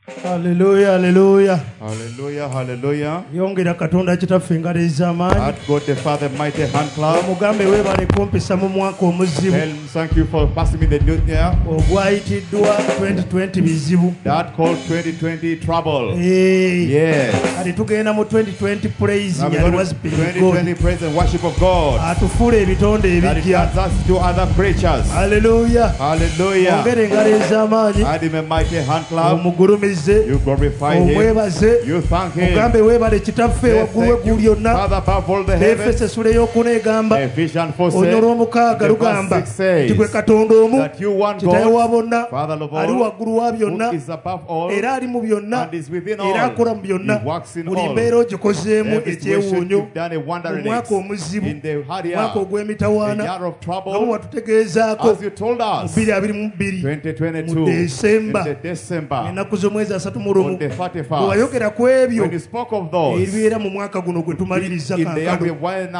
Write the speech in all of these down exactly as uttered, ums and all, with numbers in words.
Hallelujah, hallelujah. Hallelujah, hallelujah. Yongera katonda kitaffe engalo ez'amaanyi. At God the Father, mighty hand clap. Mugambe weebale kumpisa mu mwaka omuzibu. Tell him thank you for passing me the new year. Ogwayitiddwa twenty twenty bizibu. That called twenty twenty trouble. Hey. Yes. Ati tugenda mu twenty twenty praise Now and worship twenty twenty praise and worship of God. Atufuula ebitonde That it ebijja. turns us to other creatures. Hallelujah. Hallelujah. Ongera engalo ez'amaanyi. Add him a mighty hand clap. Omugulumize. You glorify him. Omwebaze. You thank him. Mugambe weebale kitaffe waggulu w'eggulu lyonna. Father above all the heavens. Efeso essula ey'okuna egamba. Ephesians four Onyo olw'omukaaga lugamba. Nti gwe Katonda omu. Kitaawe wa bonna. Ali waggulu wa byonna. Era ali mu byonna. Era akola mu byonna. Buli mbeera ogikozeemu ekyewuunyo. Mu mwaka omuzibu. Mwaka ogw'emitawaana. Nga bwe watutegeezaako. Mu bbiri abiri mu bbiri. Mu Desemba. Ennaku z'omwezi asatu mu lumu. Bwe wayogera ku ebyo. Ebibeera mu mwaka guno gwe tumaliriza kaakano.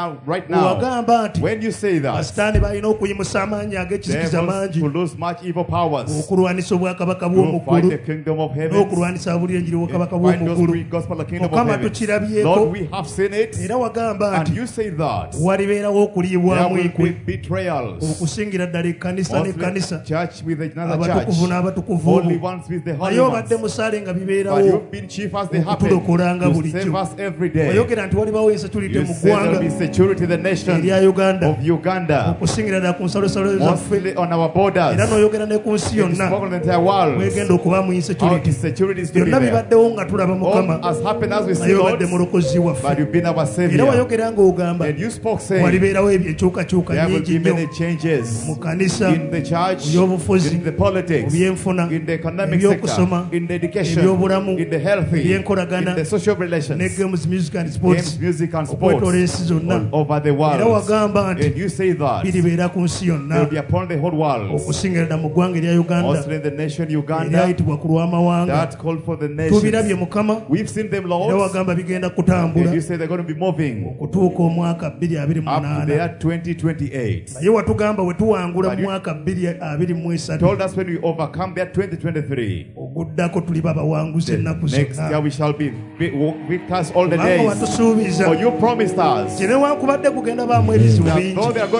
Wagamba nti basitaani balina okuyimusa amaanyi ag'ekizikiza mangi okulwanisa obwakabaka bw'omukulu n'okulwanisa abulira enjiri w'obwakabaka bw'omukulu. Mukama tukirabyeko era wagamba nti walibeerawo okuliibwamu enkwe okusingira ddala ekkanisa n'ekkanisa abatukuvu n'abatukuvu naye obadde musaale nga bibeerawo okutulokolanga bulijjo. Oyogera nti walibawo insecurity mu ggwanga erya Uganda okusingira ddala ku nsalosalo zaffe era n'oyogera ne ku nsi yonna wegenda okuba mu insecurity. Byonna bibaddewo nga tulaba Mukama naye obadde mulokozi waffe era wayogera ng'ogamba walibeerawo ebyenkyukakyuka nnyingi nnyo mu kanisa, mu byobufuzi, mu byenfuna, ebyokusoma, ebyobulamu, ebyenkolagana ne games, music and sports okwetoola ensi zonna. Era wagamba nti biribeera ku nsi yonna okusingira ddala mu ggwanga erya Uganda eryayitibwa ku lw'amawanga. Tubirabye Mukama era wagamba bigenda kutambula okutuuka omwaka bbiri abiri mu munaana. Naye watugamba we tuwangula mu mwaka bbiri abiri mu esatu oguddako tuliba abawanguzi ennaku zonna. Kubanga watusuubiza nti newankubadde kugenda baamu ebizibu bingi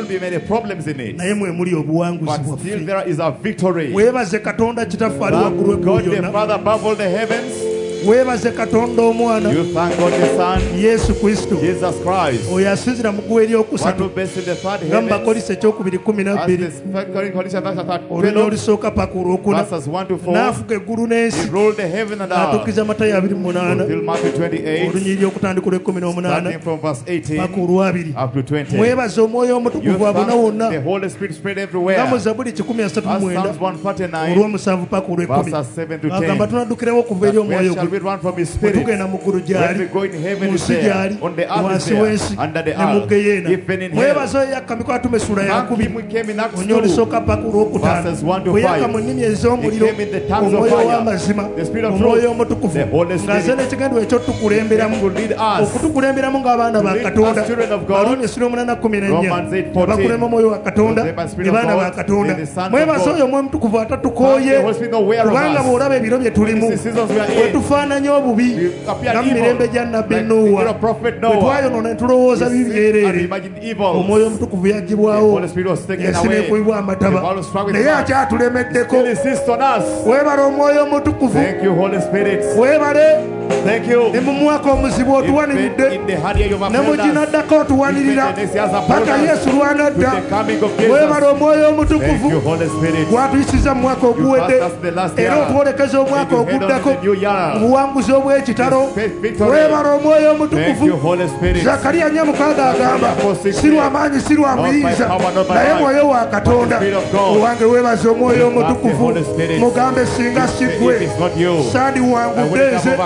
naye mwe muli obuwanguzi bwaffe. Weebaze Katonda kitaffe ali waggulu w'eggulu lyonna. Weebaze Katonda omwana Yesu Kristo oyo asinzira mu ggwe eryokusatu nga mu Bakolisi ekyokubiri kumi na bbiri olulina olusooka paka olwokuna n'afuga eggulu n'ensi n'atuukiza Matayo abiri mu munaana olunyiriri okutandika olw'ekkumi n'omunaana paka olwabiri. Mwebaze Omwoyo Omutukuvu abona wonna nga mu Zabuli kikumi asatu mu mwenda olw'omusanvu paka olw'ekkumi agamba tunaddukirawo okuva eri omwoyo gwe tugenda mu ggulu gy'ali mu nsi gy'ali wansi w'ensi ne mu Geyeena. Mwebaze oyo yakka mikono atume essula yakubiri onyo olusooka paka olwokutaano bwe yakka mu nnimi ez'omuliro omwoyo w'amazima omwoyo omutukuvu ng'aze n'ekigendwa ekyotukulemberamu okutukulemberamu ng'abaana ba Katonda. Balooni essula omunaana kkumi n'ennya bakulema omwoyo wa Katonda ne baana ba Katonda. Mwebaze oyo omwoyo omutukuvu atatukooye kubanga bw'olaba ebiro bye tulimu wetufaananya obubi nga mu mirembe gya nnabbi Nuuwa bwe twayonona ne tulowooza bibi byereere. Omwoyo omutukuvu yaggibwawo ensi n'ekubibwa amataba naye akyatulemeddeko. Weebale Omwoyo Omutukuvu, weebale ne mu mwaka omuzibu otuwaniridde ne mu ginaddako otuwanirira paka Yesu lw'anadda. Weebale Omwoyo Omutukuvu gwatuyisiza mu mwaka oguwedde era otwolekeza omwaka oguddako mu buwanguzi obw'ekitalo. Weebale Omwoyo Omutukuvu. Zakariya nnya mukaaga agamba si lw'amaanyi si lwa muyinza naye mwoyo wa Katonda. Owange weebaze Omwoyo Omutukuvu mugambe singa si ggwe sandiwangudde nze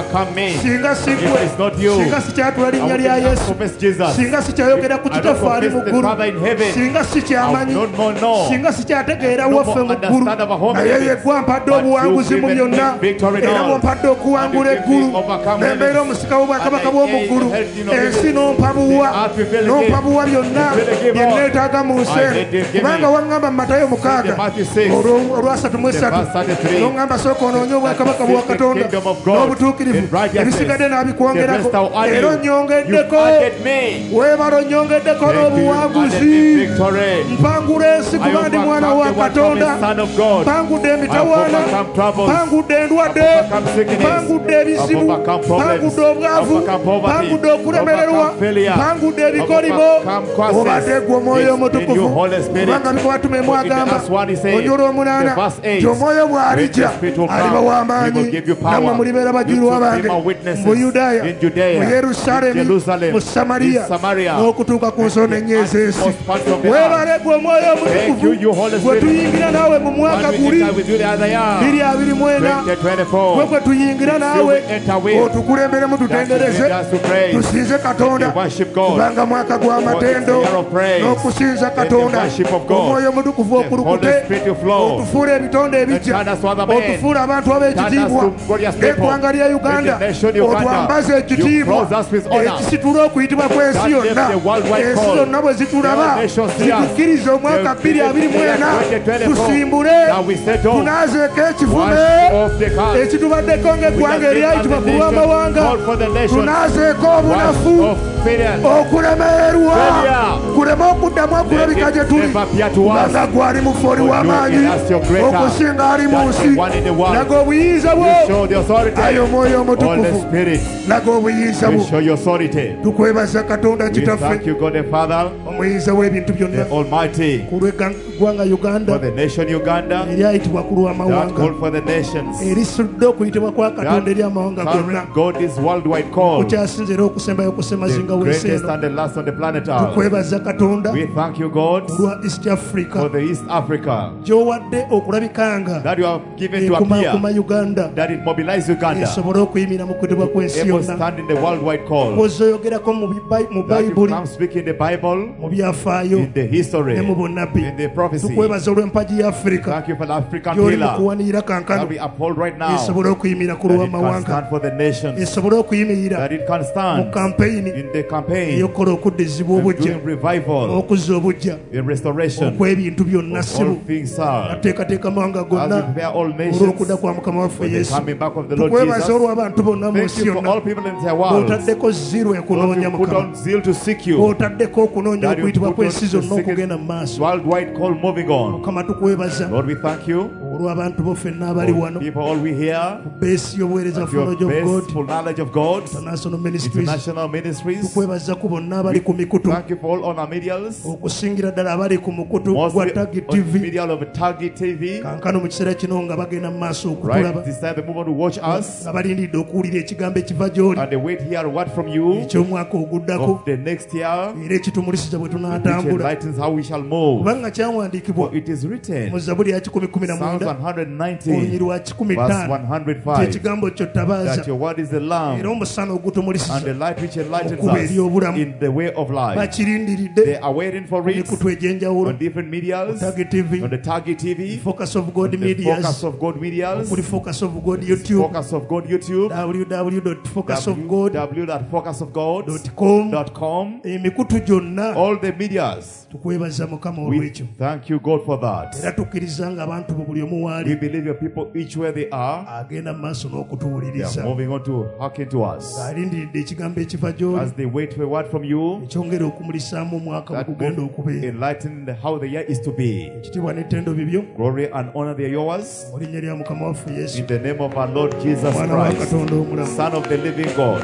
name. Singa If sigwe. it's not you, Singa sikyatula I linnya would lya not Yesu. confess Jesus. Singa sikyayogera ku I don't kitaffe ali confess mu the ggulu. Father in heaven. Singa I sikyamanyi. would not more know. Singa sikyategeera No waffe more mu ggulu. understand our home Naye ye limits. gwe ampadde But obuwanguzi you've mu given byonna. me victory in Era all. bw'ompadde okuwangula And you've given eggulu. me overcome Nembeera limits. omusika bw'obwakabaka And I bw'omu gave ggulu. the health in the Ensi middle. n'ompa buwa. The earth will give N'ompa it. buwa byonna. It will give Bye all. neetaaga mu nsi I eno. did give Kubanga me. waŋŋamba mu Matayo mukaaga. In Matthew six. Olwo- olwasatu mu esatu. The verse thirty-three. N'oŋŋamba sooka onoonye obwakabaka bwa Seek the Katonda kingdom of God n'obutuukirivu. in righteousness. Ebisigadde n'abikwongerako. The rest I'll add Era you. onyongeddeko. You've added me. Weebala onyongeddeko Thank you. You've added n'obuwanguzi. me victory. Mpangula ensi I kuba ndi mwana wa overcome the one Katonda. promised Son of God. Mpangudde I've emitawaana. overcome troubles. Mpangudde endwadde. I've overcome sickness. Mpangudde ebizibu. I've overcome problems. Mpangudde obwavu. I've overcome poverty. Mpangudde okulemererwa. I've overcome failure. Mpangudde I've ebikolimo. overcome curses. Obadde gwe Omwoyo Yes, in Omutukuvu. you, Holy Spirit. Kubanga bikuwatuma In emwagamba. the last one he said, Onyolo omunaana. the verse eight, Nti Omwoyo when bw'alijja the Spirit will come, aliba he w'amaanyi. will give you power. Nammwe mulibeera bajulirwa You bange two be my witnesses mu Yudaaya, in Judea, mu Yerusaalemi, in Jerusalem, mu Samariya, in Samaria, n'okutuuka ku nsonda ennya ez'ensi. utmost parts of the earth. Weebale gwe Omwoyo Thank you, you Holy Omutukuvu gwe Spirit. tuyingira naawe mu mwaka One we guli enter with you the other year. biri abiri mu ena twenty twenty-four. gwe gwe tuyingira You naawe will enter with. otukulemberemu tutendereze That's to praise. tusinze Katonda To worship God. kubanga mwaka gw'amatendo For it's the year of praise. n'okusinza The Katonda worship of God. Omwoyo Omutukuvu The okulukute Holy Spirit will flow. otufuula ebitonde ebijja And turn us to other men. otufuula abantu ab'ekitiibwa Turn us to glorious people. ng'eggwanga lya Uganda In the nation Uganda. otwambaze You ekitiibwa clothe us with honor. ekisitula okuyitibwa kw'ensi That yonna left the worldwide ensi call. zonna bwe zitulaba The nations see us. zitukkirize omwaka The bbiri abiri mu ena twenty twenty-four. tusimbule Now we set off. tunaazeeko ekivume Wash off the cast. ekitubaddeko ng'eggwanga eryayitibwa ku lw'amawanga Call for the nation. tunaazeeko obunafu Wash off failure. okulemererwa Failure. kuleme okuddamu okulabika gye tuli Never appear to us. kubanga gwali mufu oli For you w'amaanyi in us you're greater okusinga ali mu than nsi the one in the world. laga obuyinza bwo You show the authority. ayi Omwoyo Holy Omutukuvu Spirit. laga obuyinza You bwo show your authority. tukwebaza Katonda We kitaffe thank you, God the Father, omuyinza w'ebintu byonna the Almighty, ku lw'eggwanga Uganda for the nation Uganda, eryayitibwa ku that lw'amawanga call for the nations. erisudde okuyitibwa kwa Katonda eri amawanga gonna That God is worldwide called, kukyasinze era okusembayo kusemazinga the w'ensi greatest eno and the last on the planet Earth. tukwebaza Katonda We thank you, God, olwa East Africa for the East Africa, gy'owadde okulabikanga that you have given to ekumakuma appear, Uganda that it mobilizes Uganda, esobole okuyimira mu kutibwa kw'ensi able to yonna stand in the worldwide call, ozoyogerako mu Bibai- mu that you bayibuli come speaking the Bible, mu byafaayo in the history, ne mu bunnabbi in the prophecy. tukwebaza olw'empagi ya Africa Thank you for the African gy'oli mu pillar kuwanirira kankano that we uphold right now, esobole okuyimira ku that it can lw'amawanga stand for the nations, esobole okuyimirira that it can mu stand kampeyini in the campaign, eyokukola okuddizibwa and obujja doing revival, okuzza obujja in restoration okw'ebintu byonna of sibu all things are, ateekateeka amawanga as gonna we prepare all nations olw'okudda kwa mukama waffe for the yesu coming back of the Lord tukwebaza Jesus. olw'abantu bonna mu Thank nsi you for yonna all people in their world. otaddeko ziro ekunoonya Those who put mukama on zeal to seek you, otaddeko okunoonya that you okuyitibwa put on kw'ensi zonna the okugenda second mu maaso worldwide call moving on. mukama tukwebaza Lord, we thank you olw'abantu bo ffenna abali for wano people all we hear, beesi y'obuweereza of your knowledge of God best full knowledge of God, International Ministries international ministries. tukwebaza ku bonna abali ku mikutu Thank you for all on our medials, okusingira ddala abali ku mukutu gwa mostly Tagi on T the V medial of Tagi T V. kankano mu kiseera kino nga bagenda mu maaso okutulaba Right, this time they move on to watch us, nga balindidde okuwulira ekigambo ekiva gy'oli and they wait here a word from you eky'omwaka oguddako of the next year, era ekitumulisiza bwe which tunaatambula enlightens how we shall move. kubanga kyawandiikibwa For it is written, mu zabuli ya kikumi kumi na Psalms mwenda one olunyiri ninety, lwa kikumi verse ttaano one hundred five, kyekigambo kyo tabaaza that your word is the era lamp omusana and ogutumulisiza the light which enlightens Okuba us eri obulamu. in the way of life. bakirindiridde They are waiting for it emikutu egy'enjawulo on different medials, Tagi T V on the Tagi T V, Focus of God the Medias Focus of God medials, kuli Focus of God YouTube Focus of God YouTube, w w w dot focus of god w w w dot focus of god dot com dot com. emikutu gyonna All the medias. tukwebaza mukama We olw'ekyo thank you, God, for that. era tukkiriza nga abantu bo buli omu We waali believe your people each where they are, agenda mu maaso they are n'okutuwuliriza moving on to hearken to us ng'alindiridde ekigambo ekiva gy'oli as they wait for a word from you ekyongera okumulisaamu omwaka bwe that gugenda will okubeera enlighten how the year is to be. ekitiibwa n'ettendo bibyo Glory and honor they are yours. mu linnya lya mukama waffe yesu In the name of our Lord Jesus mwana wa Christ, katonda omulamu Son of the living God.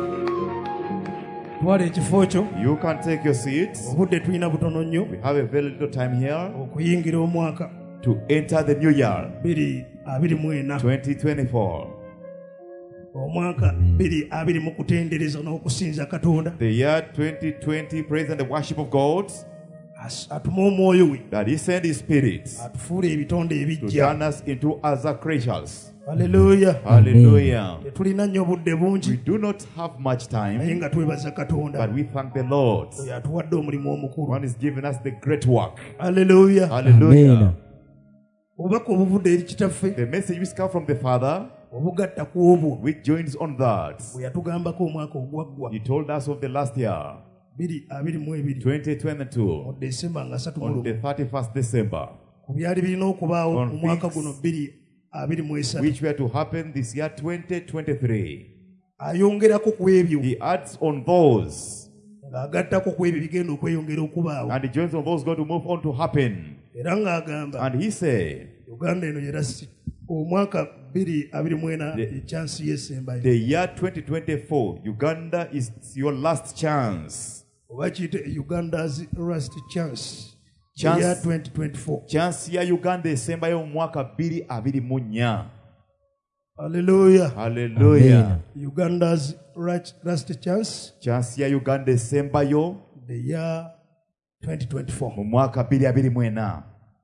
twala ekifo kyo You can take your seats. obudde tulina butono nnyo We have a very little time here okuyingira omwaka to enter the new year, bbiri abiri mu ena twenty twenty-four. omwaka bbiri abiri mu kutendereza n'okusinza katonda The year twenty twenty, praise and the worship of God, As- atuma omwoyo we that He sent His Spirit atufuula ebitonde to ebijja turn us into other creatures. Hallelujah. Hallelujah. Tulina nnyo budde bungi. We do not have much Naye time, nga twebaza Katonda. but we thank the Lord. Oyo atuwadde omulimu omukulu. One is giving us the great work. Hallelujah. Hallelujah. Obubaka obuvudde eri kitaffe. The message which comes from the Father, Obugatta ku obwo. which joins on that. Bwe yatugambako omwaka ogwaggwa. He told us of the last year, bibiri abiri mu ebiri. twenty twenty-two, Mu Desemba nga asatu mu on the lumu. thirty-first December, Ku byali birina okubaawo On mu mwaka things guno bbiri abiri mu esatu. which were to happen this year, twenty twenty-three. Ayongerako ku ebyo. He adds on those, Ng'agattako ku ebyo bigenda okweyongera okubaawo. and he joins on those going to move on to happen. Era ng'agamba And he said, Uganda eno era si omwaka bbiri abiri mu ena The- ekyansi y'esembayo. the year twenty twenty-four, Uganda is your last chance. Oba kiyite Uganda's last chance. Chance. Year twenty twenty-four. Chance ya Uganda esembayo mu mwaka bbiri abiri mu nnya. Hallelujah. Hallelujah. Uganda's last last chance. Chance ya Uganda esembayo The year twenty twenty-four. mu mwaka bbiri abiri mu ena.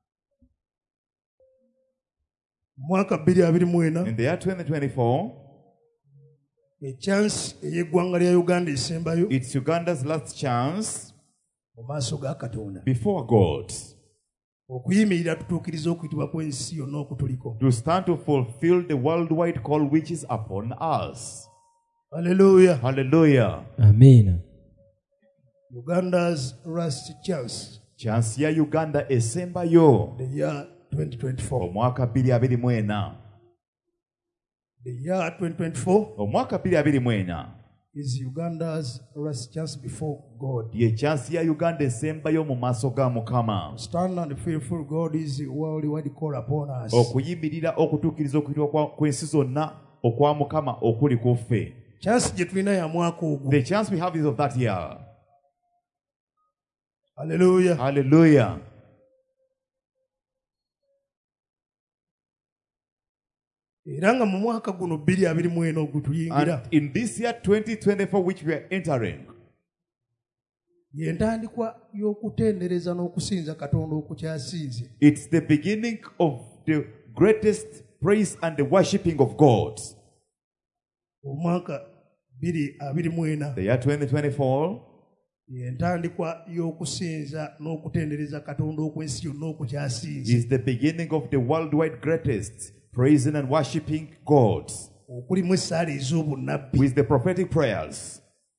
Mwaka bbiri abiri mu ena. In the year twenty twenty-four, Echance ey'eggwanga lya Uganda esembayo it's Uganda's last chance mu maaso ga Katonda. before God Okuyimirira tutuukiriza okuyitibwa kw'ensi yonna okutuliko. to stand to fulfill the worldwide call which is upon us. Hallelujah. Hallelujah. Amen. Uganda's last chance. Chance ya Uganda esembayo The year twenty twenty-four. omwaka bbiri abiri mu ena. The year twenty twenty-four Omwaka bbiri abiri mu ena is Uganda's last chance before God. ye chance ya Uganda esembayo mu maaso ga Mukama. Stand and fearful God is worldwide call upon us. Okuyimirira okutuukiriza okuyitibwa kwa- kw'ensi zonna okwa Mukama okuli ku ffe. Chance gye tulina ya mwaka ogwo. The chance we have is of that year. Hallelujah. Hallelujah. Era nga mu mwaka guno bbiri abiri mu ena ogutuyingira And in this year twenty twenty-four which we are entering, y'entandikwa y'okutendereza n'okusinza Katonda okukyasinze. it's the beginning of the greatest praise and the worshipping of God. Omwaka bbiri abiri mu ena The year twenty twenty-four, y'entandikwa y'okusinza n'okutendereza Katonda okw'ensi yonna okukyasinze. is the beginning of the worldwide greatest praising and worshipping God Okulimu essaala ez'obunnabbi. with the prophetic prayers.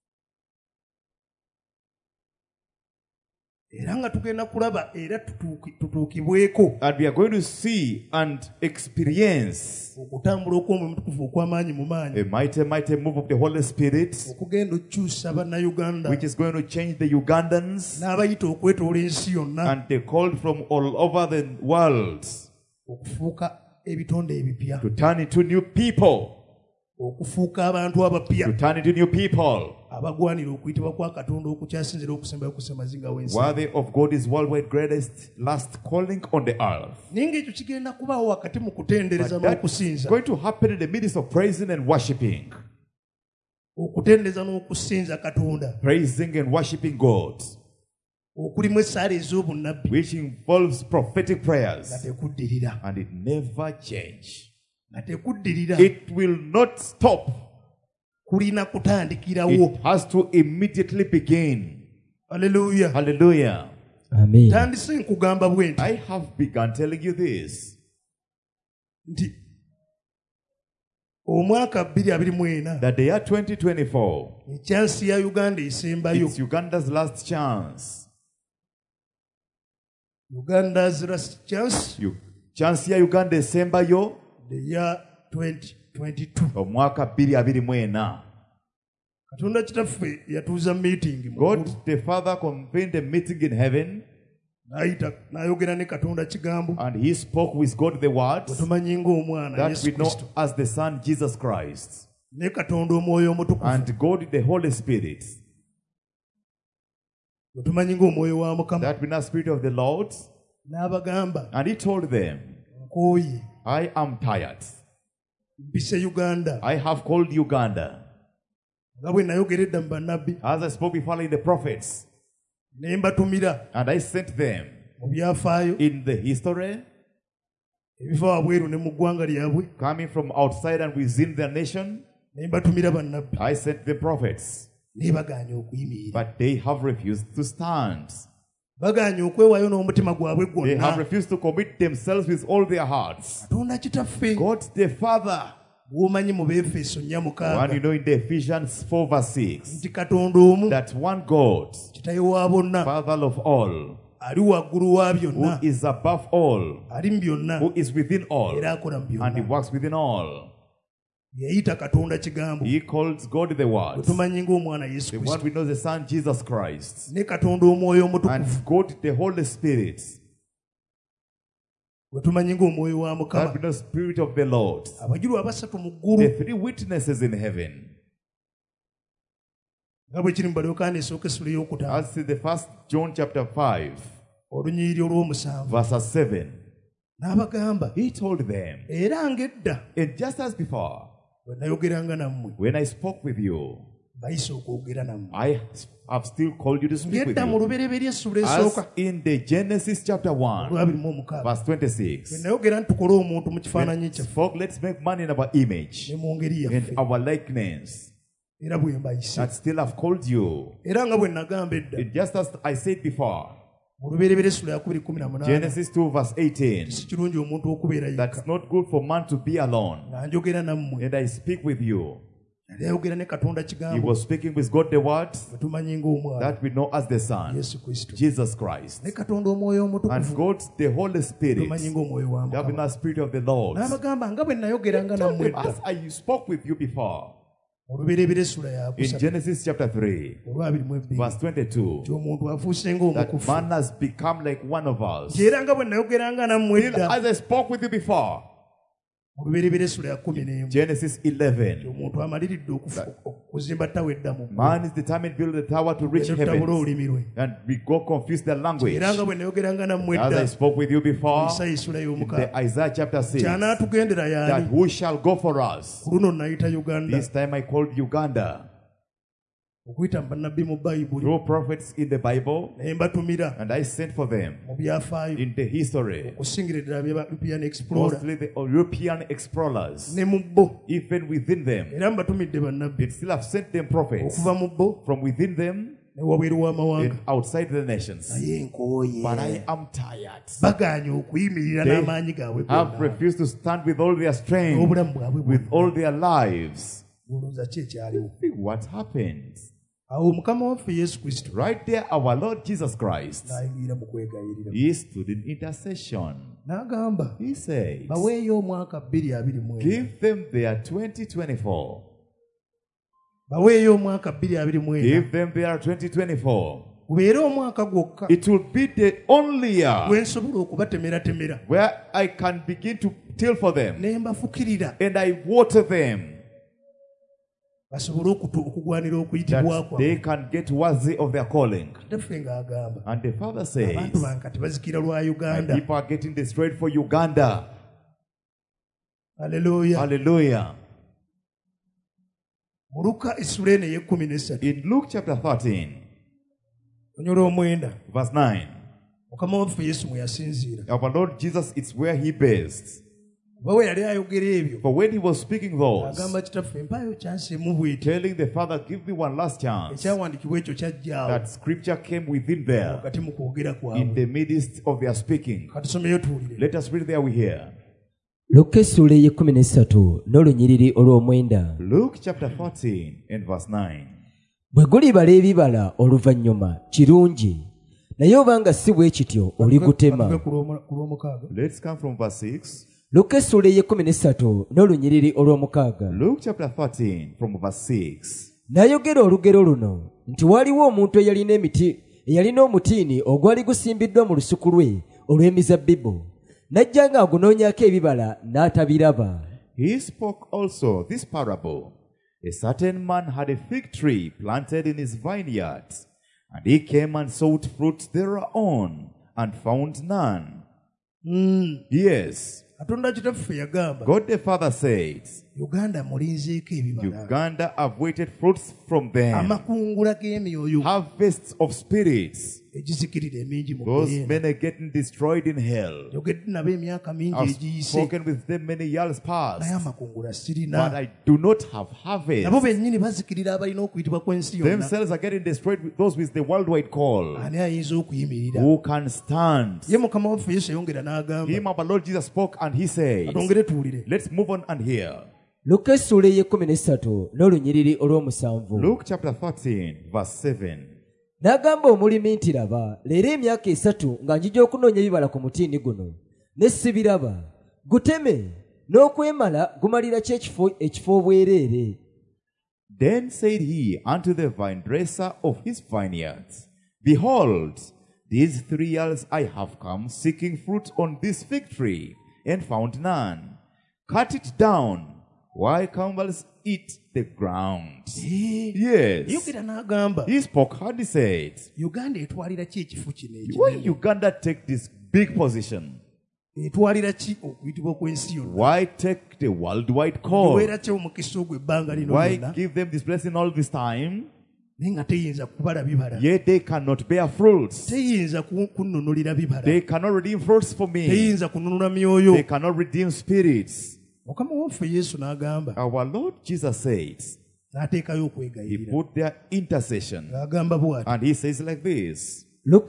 Era nga tugenda kulaba era tutuuki- tutuukibweko And we are going to see and experience okutambula okw'omwoyo omutukuvu okw'amaanyi mu maanyi a mighty, mighty move of the Holy Spirit, okugenda okukyusa bannayuganda which is going to change the Ugandans n'abayita okwetoola ensi yonna and they called from all over the world okufuuka ebitonde ebipya, to turn into new people, okufuuka abantu abapya to turn into new people, abagwanira okuyitibwa kwa Katonda okukyasinzira okusembayo ku ssemazinga w'ensi. worthy of God is worldwide greatest last calling on the earth. Naye ng'ekyo kigenda kubaawo wakati mu kutendereza But that's n'okusinza. going to happen in the midst of praising and worshipping, Okutendereza n'okusinza Katonda praising and worshipping God, okulimu essaala ez'obunnabbi which involves prophetic nga prayers, tekuddirira and it never change. nga tekuddirira It will not stop. kulina kutandikirawo. It has to immediately begin. Hallelujah. Hallelujah. Amen. Tandise nkugamba bwe nti I have begun telling you this. nti omwaka bbiri abiri mu ena That the year twenty twenty-four, ekyansi ya Uganda esembayo. it's Uganda's last chance. Uganda's last chance You, chance ya Uganda esembayo the year twenty twenty-two. omwaka bbiri abiri mu ena. Katonda kitaffe yatuuza meeting mu ggulu. God the Father convened a meeting in heaven, n'ayita n'ayogera ne Katonda kigambo and he spoke with God the word bwe tumanyi ng'omwana that Yesu we know Kristo as the Son Jesus Christ, ne Katonda omwoyo omutukuvu and God the Holy Spirit bwe tumanyi ng'omwoyo wa Mukama. that we know Spirit of the Lord. N'abagamba And he told them, nkooye I am tired. mpise Uganda I have called Uganda. nga bwe nayogera edda mu bannabbi As I spoke before in the prophets, ne mbatumira and I sent them mu byafaayo in the history coming from outside and within their nation. I sent the prophets, but they have refused to stand. They have refused to commit themselves with all their hearts. God the Father, one you know in the Ephesians four verse six, that one God, Father of all, who is above all, who is within all, and he works within all. He calls God the Word. The one we know, the Son Jesus Christ, and God the Holy Spirit. That we know Spirit of the Lord. The three witnesses in heaven. As in the first John chapter five, verse seven, he told them, and just as before, when I spoke with you, I have still called you to speak with you. As in the Genesis chapter one, verse twenty-six, when spoke, let's make man in our image, in our likeness. That still have called you. It just as I said before, Genesis two verse eighteen, that's not good for man to be alone, and I speak with you. He was speaking with God the Word, that we know as the Son, Jesus Christ, and God the Holy Spirit, the Spirit of the Lord. As I spoke with you before, in Genesis chapter three, verse twenty-two, that man has become like one of us. As I spoke with you before, Genesis eleven, man is determined to build a tower to reach heaven, and we go confuse their language. As I spoke with you before, in the Isaiah chapter six, that who shall go for us? This time I called Uganda. Through prophets in the Bible, and I sent for them in the history, mostly the European explorers. Even within them, they still have sent them prophets from within them and outside the nations. But I am tired. They have refused to stand with all their strength, with all their lives. What happened? Right there, our Lord Jesus Christ, he stood in intercession. He said, give them their twenty twenty-four. Give them their twenty twenty-four. It will be the only year where I can begin to till for them, and I water them, that they can get worthy of their calling. And the Father says, and people are getting destroyed for Uganda. Hallelujah. Hallelujah. In Luke chapter thirteen, verse nine, our Lord Jesus, it's where he based. For when he was speaking those, telling the Father, give me one last chance, that scripture came within there, in the midst of their speaking. Let us read there we hear. Luke chapter fourteen and verse nine. Bwe gulibala ebibala oluvannyuma kirungi, naye obanga si bwe kityo oligutema. Let's come from verse six. Luke chapter thirteen from verse six. N'ayogera olugero luno nti waliwo omuntu eyalina emiti eyalina omutiini ogwali gusimbiddwa mu lusuku lwe olw'emizabbibu, n'ajja ng'agunoonyako ebibala n'atabiraba. He spoke also this parable. A certain man had a fig tree planted in his vineyard, and he came and sought fruit thereon, and found none. Mm. Yes. God the Father said, Uganda Uganda have waited fruits from them. Harvests of spirits. Those men are getting destroyed in hell. I've spoken with them many years past. But I do not have harvest. Themselves are getting destroyed with those with the worldwide call. Who can stand? Him, our Lord Jesus spoke and he said, let's move on and hear. Luke chapter thirteen, verse seven. N'agamba omulimi nti laba leero emyaka esatu nga njija okunoonya ebibala ku mutiini guno ne sibiraba guteme n'okwemala gumalira ki ekifo ekifo obwereere. Then said he unto the vine dresser of his vineyards, Behold, these three years I have come seeking fruit on this fig tree, and found none. Cut it down. Why cumbereth it the ground? Yes. He spoke hard, he said, why Uganda take this big position? Why take the worldwide call? Why give them this blessing all this time? Yet they cannot bear fruits. They cannot redeem fruits for me. They cannot redeem spirits. Our Lord Jesus says, he put their intercession. And he says like this. Luke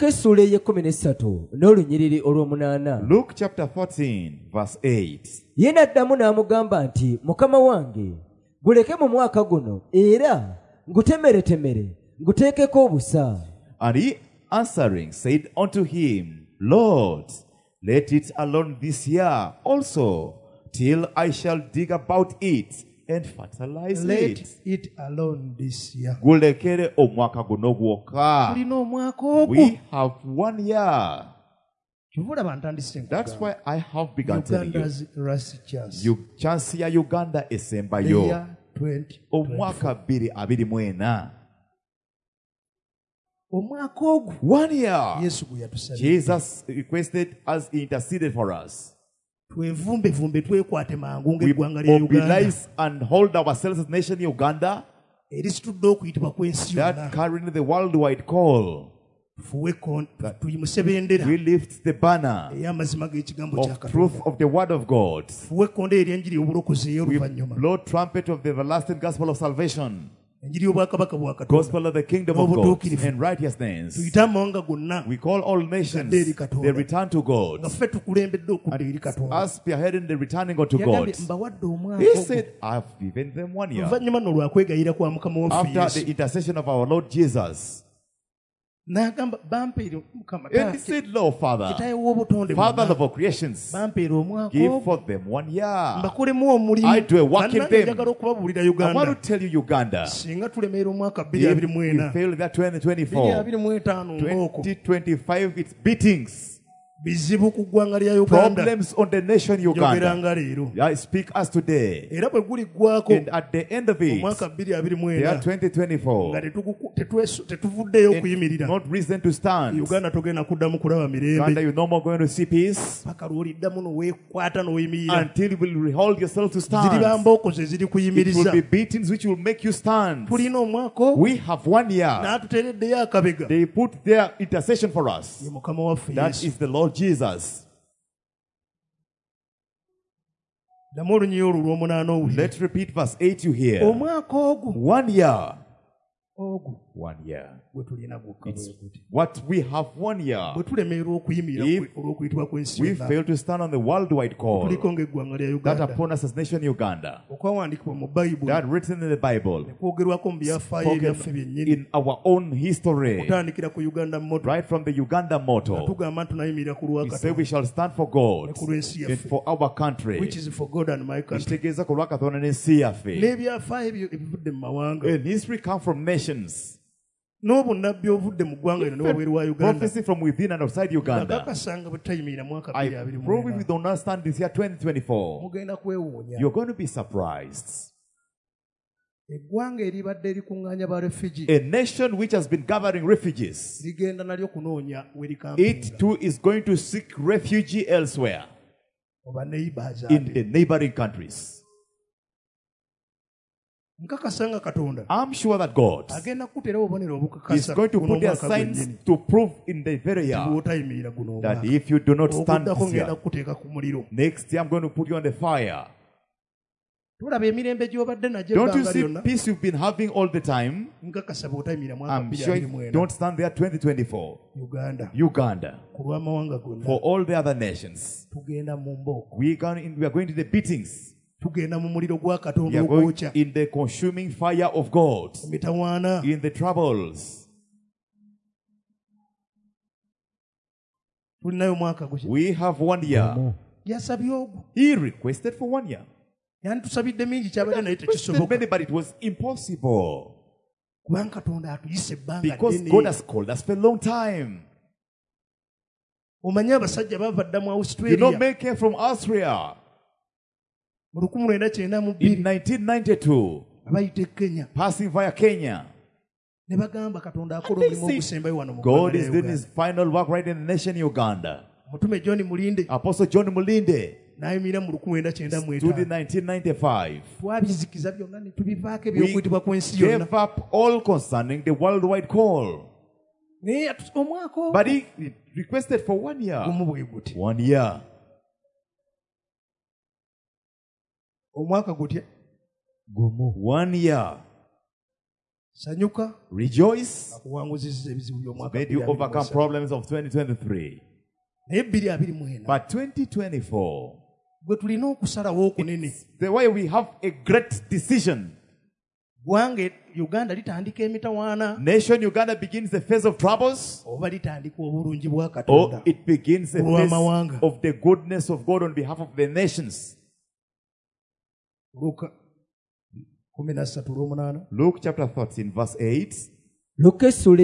chapter fourteen, verse eight. Ye n'addamu n'amugamba nti mukama wange guleke mu mwaka guno era ngutemeretemere nguteekeko obusa. And he answering said unto him, Lord, let it alone this year also, till I shall dig about it and fertilize Let it. Let it alone this year. Gulekere omwaka guno gwokka. We have one year. That's why I have begun telling you. You chance ya Uganda esembayo. Omwaka bbiri abiri mu ena. One year. Jesus requested us, he interceded for us. We mobilize and hold ourselves as nation Uganda that carrying the worldwide call. We lift the banner of truth of the word of God. We blow trumpet of the everlasting gospel of salvation. Gospel of the kingdom of God and righteousness. We call all nations they return to God. Us spearheading the returning unto God. He said, I've given them one year. After the intercession of our Lord Jesus. And he said, Lord, Father, Father of all creations, give for them one year. I do a work in them. I want to tell you, Uganda, if we fail that twenty twenty-four, twenty twenty-five, it's beatings. Problems on the nation Uganda. I speak as today. And at the end of it, they are twenty twenty-four. And not reason to stand. Uganda, you're no more going to see peace until you will hold yourself to stand. It will be beatings which will make you stand. We have one year. They put their intercession for us. That is the Lord Jesus. Let's repeat verse eight you hear. One year. One year. It's what we have one year. If we fail to stand on the worldwide call that upon us as nation Uganda, that written in the Bible, spoken in our own history, right from the Uganda motto, we say we shall stand for God and for our country, which is for God and my country. And history comes from nations. Prophecy from within and outside Uganda. I probably we don't understand this year twenty twenty-four. You're going to be surprised. A nation which has been gathering refugees, it too is going to seek refuge elsewhere in the neighboring countries. I'm sure that God is going to put their signs to prove in the very year that if you do not stand this year, next year I'm going to put you on the fire. Don't you see peace you've been having all the time? I'm sure you don't stand there twenty twenty-four. Uganda. Uganda. For all the other nations. We are going, we are going to the beatings. We are going in the consuming fire of God. In the troubles. We have one year. He requested for one year. Many, but it was impossible. Because God has called us for a long time. You know, men came from Austria in nineteen ninety-two, passing via Kenya. And they say, God is doing his final work right in the nation Uganda. Apostle John Mulinde stood in nineteen ninety-five. We gave up all concerning the worldwide call. But he requested for one year. One year. One year. Rejoice. Made you overcome problems of twenty twenty-three. But twenty twenty-four, it's the way we have a great decision. Nation Uganda begins the phase of troubles, or it begins the phase of the goodness of God on behalf of the nations. Luke chapter thirteen, verse eight. Luke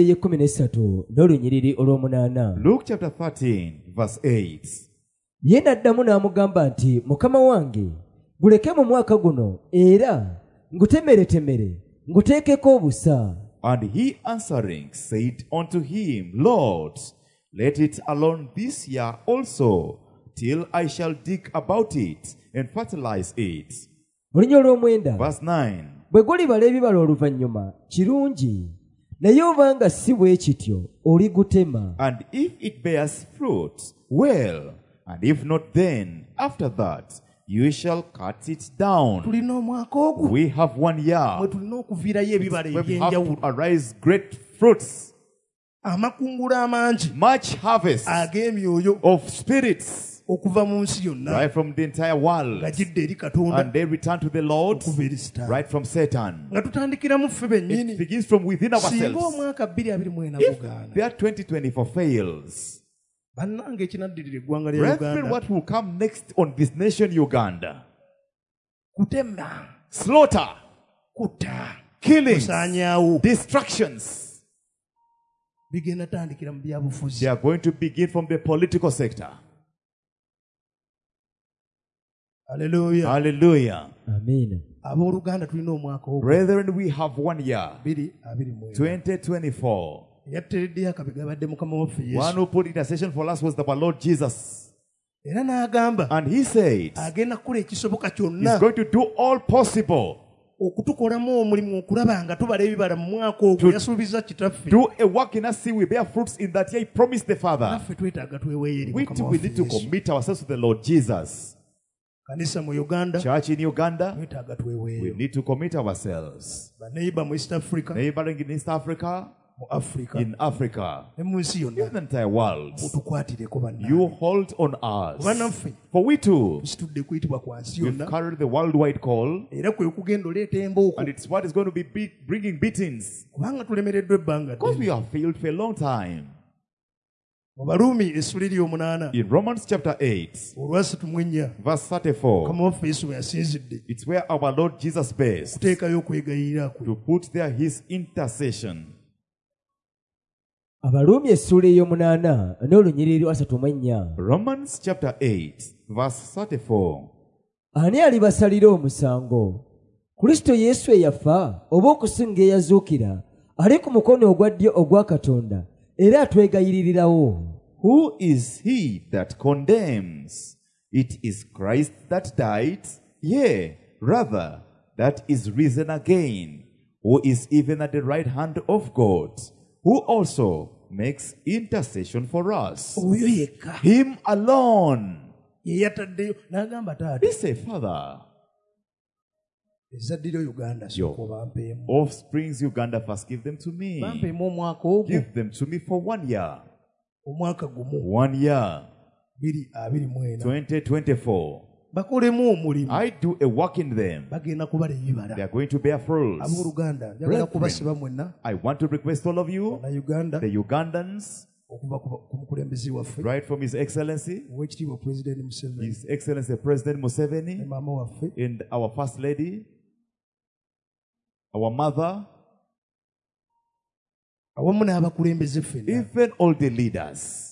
chapter thirteen, verse eight. Ye n'addamu n'amugamba nti mukama wange guleke mu mwaka guno era ngutemeretemere nguteekeko obusa. And he answering said unto him, Lord, let it alone this year also, till I shall dig about it and fertilize it. Verse nine. Bwe gulibala ebibala oluvannyuma kirungi, naye obanga si bwe kityo oligutema. And if it bears fruit, well, and if not, then after that you shall cut it down. We have one year where we have to arise great fruits, much harvest of spirits right from the entire world, and they return to the Lord right from Satan. It begins from within ourselves. If their twenty twenty-four fails, brethren, what will come next on this nation Uganda? Slaughter, killings, destructions. They are going to begin from the political sector. Hallelujah. Hallelujah. Amen. Brethren, we have one year. twenty twenty-four. One who put intercession for us was the Lord Jesus. And he said, he's going to do all possible to do a work in us, see we bear fruits in that year he promised the Father. We too, we need to commit ourselves to the Lord Jesus. Church in Uganda, we need to commit ourselves. Neighboring in East Africa, in Africa, in the entire world, you hold on us. For we too, we've carried the worldwide call, and it's what is going to be beat, bringing beatings, because we have failed for a long time. In Romans chapter eight, verse thirty-four, it's where our Lord Jesus based to put there his intercession. Romans chapter eight, verse thirty-four. Ani alibasalira omusango? Kristo Yesu eyafa oba okusinga eyazuukira ali ku mukono ogwa ddyo ogwa Katonda era atwegayiririrawo. Who is he that condemns? It is Christ that died, yea, rather, that is risen again, who is even at the right hand of God, who also makes intercession for us. Him alone. He said, Father, your offsprings Uganda first give them to me. Give them to me for one year. One year. twenty twenty-four. I do a work in them. They are going to bear fruits. Brethren, I want to request all of you, the Ugandans, right from His Excellency, His Excellency President Museveni, and our First Lady, our mother, even all the leaders,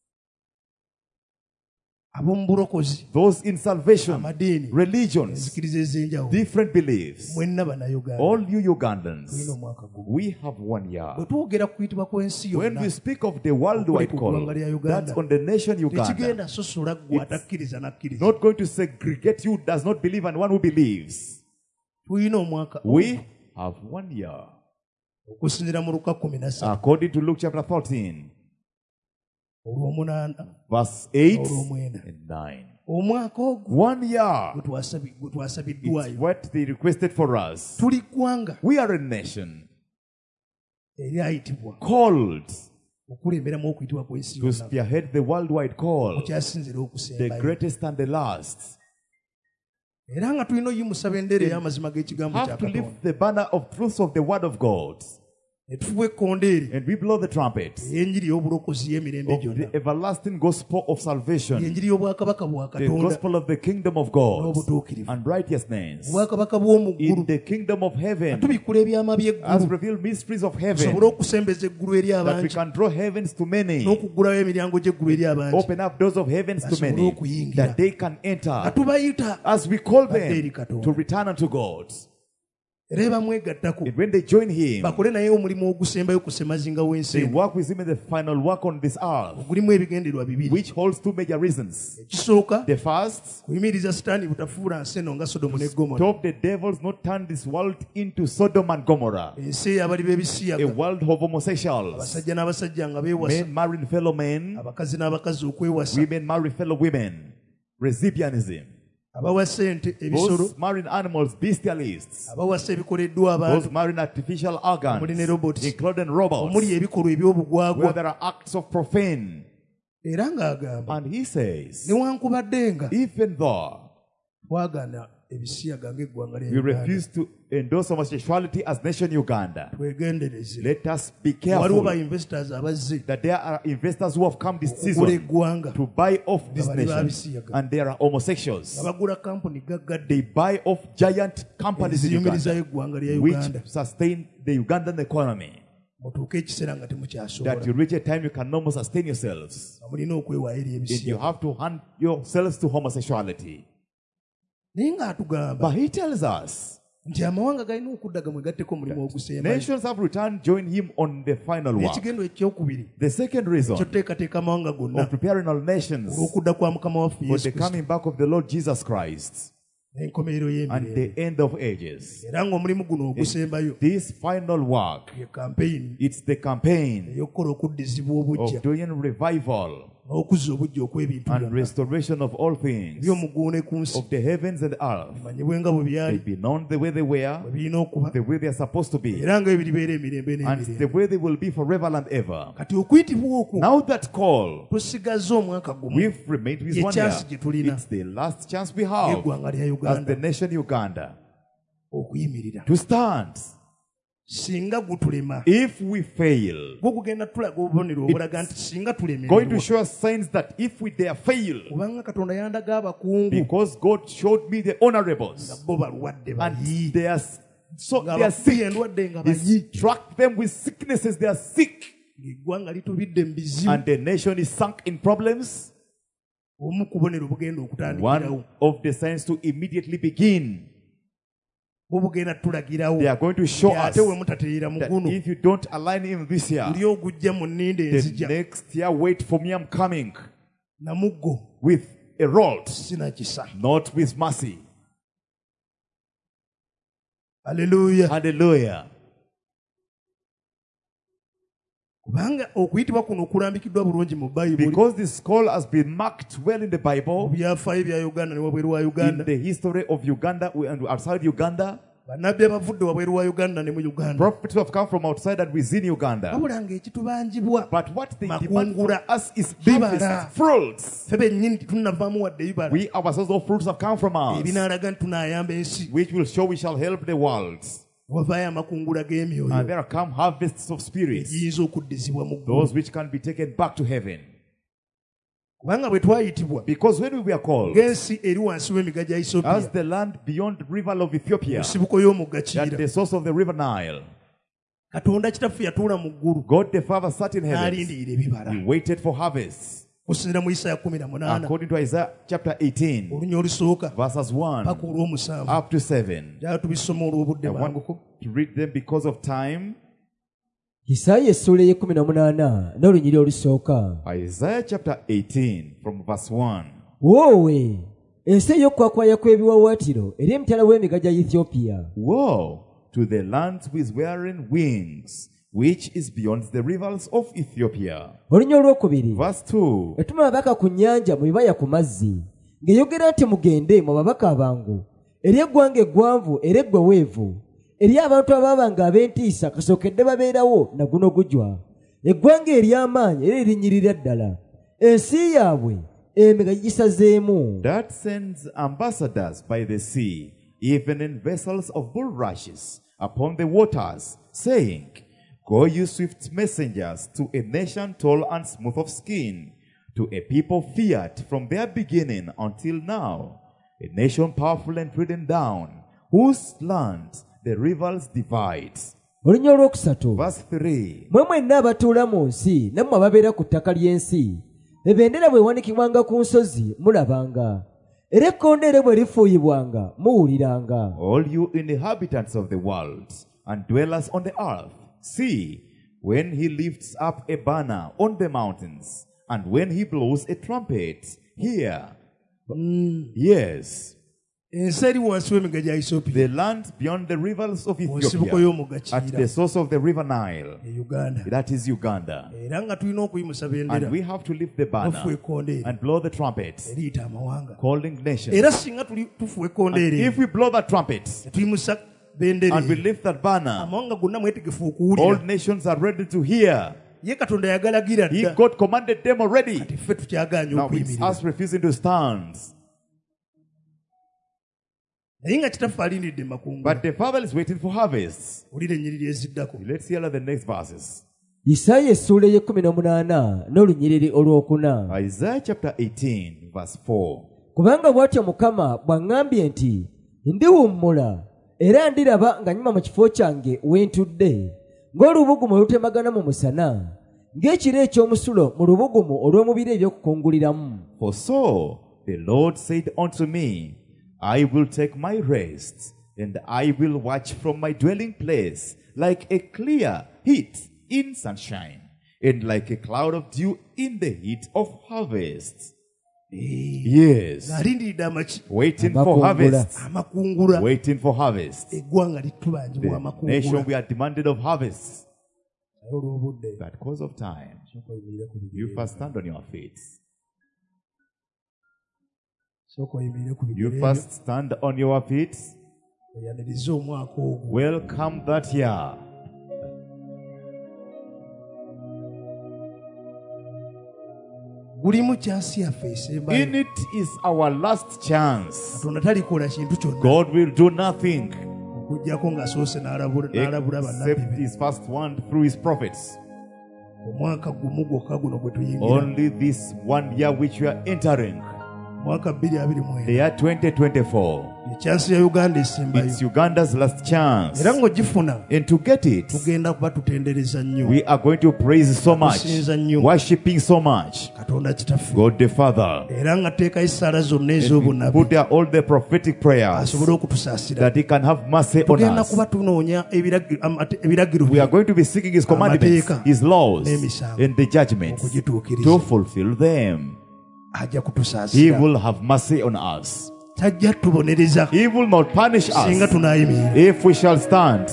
those in salvation, religions, different beliefs, all you Ugandans, we have one year. When we speak of the worldwide call, that's on the nation Uganda. It's not going to segregate you who does not believe and one who believes. We have one year. According to Luke chapter fourteen. Verse eight and nine. One year. It's what they requested for us. We are a nation called to spearhead the worldwide call, the greatest and the last. We have to lift the banner of truth of the word of God. And we blow the trumpet of the everlasting gospel of salvation, the gospel of the kingdom of God and righteousness in the kingdom of heaven, as revealed mysteries of heaven, that we can draw heavens to many, open up doors of heavens to many, that they can enter, as we call them, to return unto God. And when they join Him, they work with Him in the final work on this earth, which holds two major reasons. The first, to stop the devils not turn this world into Sodom and Gomorrah, a world of homosexuals, men marrying fellow men, women marry fellow women, lesbianism. Those marine animals, bestialists. Those marine artificial organs, including robots, where there are acts of profane. And he says, even though we refuse to endorse homosexuality as nation Uganda, let us be careful that there are investors who have come this season to buy off this nation, and there are homosexuals. They buy off giant companies in Uganda which sustain the Ugandan economy, that you reach a time you can no more sustain yourselves, and you have to hand yourselves to homosexuality. But he tells us nations have returned, join him on the final work. The second reason of preparing all nations for the coming back of the Lord Jesus Christ and the end of ages. This final work, it's the campaign of doing revival and restoration of all things, of the heavens and the earth. They be known the way they were, the way they are supposed to be, and the way they will be forever and ever. Now that call, we've remained with one year. It's the last chance we have as the nation Uganda to stand. If we fail, it's going to show us signs that if we dare fail, because God showed me the honorables, and they are, so, they are sick. He struck them with sicknesses, they are sick, and the nation is sunk in problems. One of the signs to immediately begin, they are going to show us that if you don't align in this year, the next year, wait for me, I'm coming with a rod, not with mercy. Hallelujah. Hallelujah. Because this call has been marked well in the Bible, in the history of Uganda and outside Uganda, prophets have come from outside and within Uganda. But what they demand from us is harvest, fruits. We ourselves, all fruits have come from us, which will show we shall help the world. And there come harvests of spirits, those which can be taken back to heaven. Because when we were called as the land beyond the river of Ethiopia, that the source of the river Nile, God the Father sat in heaven. He waited for harvests. According to Isaiah chapter eighteen, verses one up to seven. I want to read them because of time. Isaiah chapter eighteen from verse one. Wowe ensi ey'okwakwaya kw'ebiwaawaatiro eri emitala w'emiga gya Ethiopia. Woe to the lands with wearing wings, which is beyond the rivers of Ethiopia. Verse two. Etuma ababaka ku nnyanja mu bibaya ku mazzi ng'eyogera nti mugende mu babaka abangu eri eggwanga eggwanvu era eggwe weevu eri abantu abaabanga ab'entiisa kasookedde babeerawo na guno gujwa eggwanga ery'amaanyi era erinnyirira ddala ensi yaabwe emiga gisazeemu. That sends ambassadors by the sea, even in vessels of bulrushes upon the waters, saying, Go, you swift messengers, to a nation tall and smooth of skin, to a people feared from their beginning until now, a nation powerful and trodden down, whose land the rivers divide. Verse three. Mwe mwenna abatuula mu nsi nammwe ababeera ku ttaka ly'ensi ebendera bwe wanikibwanga ku nsozi mulabanga era ekkondeere bwe lifuuyibwanga muwuliranga. All you inhabitants of the world and dwellers on the earth, see, when he lifts up a banner on the mountains, and when he blows a trumpet, hear. Mm. Yes. The land beyond the rivers of Ethiopia, at the source of the river Nile, that is Uganda. And we have to lift the banner and blow the trumpet, calling nations. And if we blow that trumpet, and we lift that banner, all nations are ready to hear. He God commanded them already. Now it's us refusing to stand. But the Father is waiting for harvests. Let's hear the next verses. Isaiah chapter eighteen verse four. Kubanga bw'atyo Mukama bw'aŋŋambye nti ndiwummula era ndiraba nga nyuma mu kifo kyange we ntudde ng'olubugumu olutemagana mu musana ng'ekiro eky'omusulo mu lubugumu olw'omubiri eby'okukunguliramu. For so the Lord said unto me, I will take my rest, and I will watch from my dwelling place like a clear heat in sunshine, and like a cloud of dew in the heat of harvest. Yes. Waiting for harvest. Waiting for harvest. The nation we are demanded of harvest. But because of time, you first stand on your feet. You first stand on your feet. Welcome that year. In it is our last chance. God will do nothing except his first one through his prophets. Only this one year which we are entering, the year twenty twenty-four, it's Uganda's last chance. And to get it, we are going to praise so much, worshipping so much God the Father. And we put there all the prophetic prayers that he can have mercy on us. We are going to be seeking his commandments, his laws, and the judgments to fulfill them. He will have mercy on us. He will not punish us if we shall stand.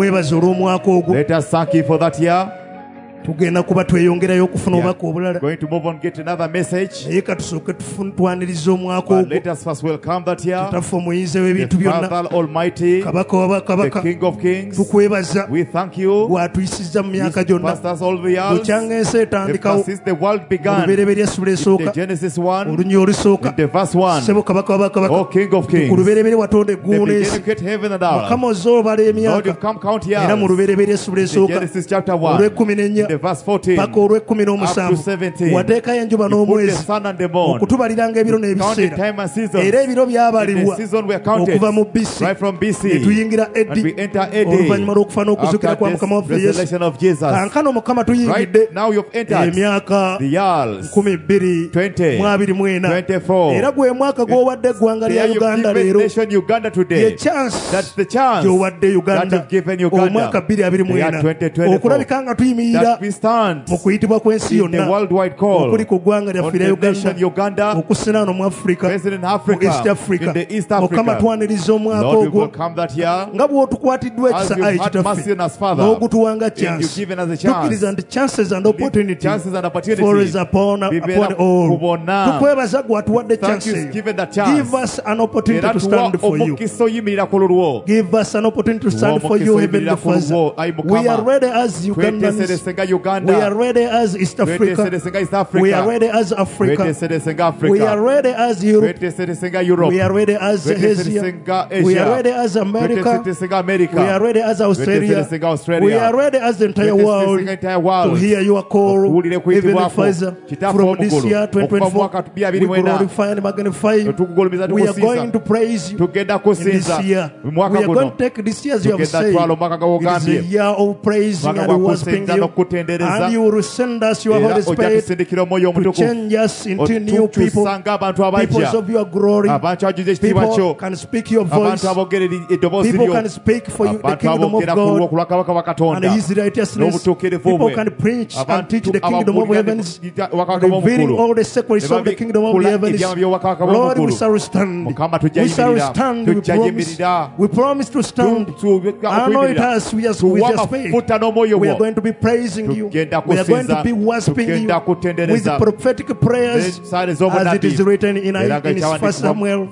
Let us thank you for that year. tugenda kuba tweyongerayo okufuna obubaka obulala. Going to move on, get another message. Naye katusooke twaniriza omwaka ogwo. Let us first welcome that year. Tutaffe omuyinza w'ebintu byonna. The Father Almighty, kabaka w'abakabaka, the King of Kings. Tukwebaza. We thank you. Bw'atuyisizza mu myaka gyonna. Passed us all the years. Bukyanga ensi etandikawo. Since the world began. Olubereberye essula esooka. The Genesis one. Olunya olusooka. The verse one. Sebo kabaka w'abakabaka. O King of Kings. Ku lubereberye watonda eggulu n'ensi. The beginning created heaven and earth. Mukama ozze obala emyaka. Lord, you come count years. Era mu lubereberye essula esooka. The Genesis chapter one. olw'ekkumi n'ennya. The verse fourteen. Paka olw'ekkumi n'omusanvu. Wateekayo enjuba n'omwezi. Okutubaliranga ebiro n'ebiseera. Era ebiro byabalibwa okuva mu B C. Ne tuyingira Eddi. Oluvannyuma lw'okufa n'okuzukira kwa Mukama waffe Yesu. Kankano Mukama tuyingidde emyaka nkumi bbiri mu abiri mu ena. Era gwe mwaka gw'owadde eggwanga lya Uganda leero. Ye chance gy'owadde Uganda omwaka bbiri abiri mu ena. Okulabika nga tuyimirira mu kuyitibwa kw'ensi yonna okuli ku ggwanga lyaffe lya Uganda okusinaano mu Africa mu East Africa. Mukama twaniriza omwaka ogwo nga bw'otukwatiddwa ekisa ayi kitaffe n'ogutuwanga chance. Tukkiriza nti chances and opportunities for is upon upon all. Tukwebaza gwe atuwadde chances. Give us an opportunity to stand for you. Give us an opportunity to stand for you, Heavenly Father. We are ready as Ugandans. We are ready as East Africa. We are ready as Africa. We are ready as Europe. We are ready as Asia. We are ready as America. We are ready as Australia. We are ready as the entire world to hear your call, Heavenly Father. From this year twenty twenty-four, we glorify and magnify you. We are going to praise you in this year. We are going to take this year as you have said. It is a year of praising and worshiping you. And you will send us your Holy Spirit to change us into new people, people of your glory. People can speak your voice. People can speak for you, the kingdom of God and His righteousness. People can preach and teach the kingdom of heavens, revealing all the secrets of the kingdom of the heavens. Lord, we shall stand. We shall stand. We promise. We promise to stand. Anoint us. We are space. We are going to be praising you. We are going to be worshiping you with the prophetic prayers as it is written in, in First Samuel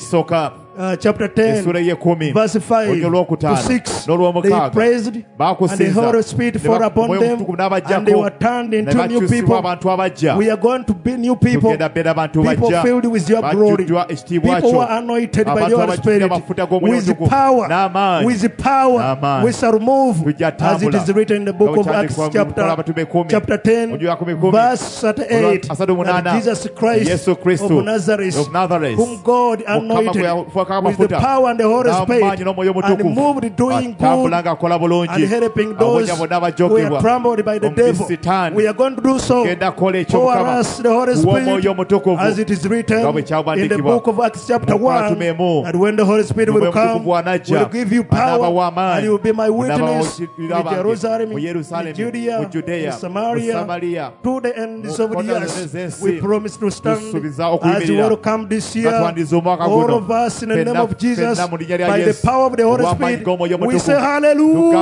Uh, chapter ten, verse five to six. They praised, and the Holy Spirit fell upon them, and they were turned into new people. We are going to be new people, people filled with your glory, people who are anointed by your Spirit, with power, with power. We shall move, as it is written in the book of Acts, chapter, chapter ten, verse thirty-eight, that Jesus Christ of Nazareth, whom God anointed with the power and the Holy Spirit, and moved doing good and helping those who are trampled by the devil. We are going to do so. For us the Holy Spirit, as it is written in the book of Acts chapter one, that when the Holy Spirit will come, will give you power, and you will be my witness in Jerusalem, in Judea, in Samaria, to the ends of the earth. We promise to stand as we welcome this year, all of us in the name of Jesus, by the power of the Holy Spirit. We say hallelujah.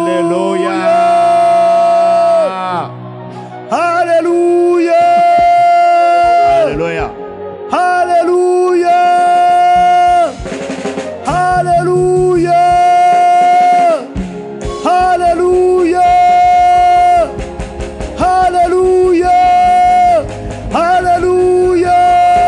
Hallelujah. Hallelujah. Hallelujah. Hallelujah. Hallelujah. Hallelujah. Hallelujah.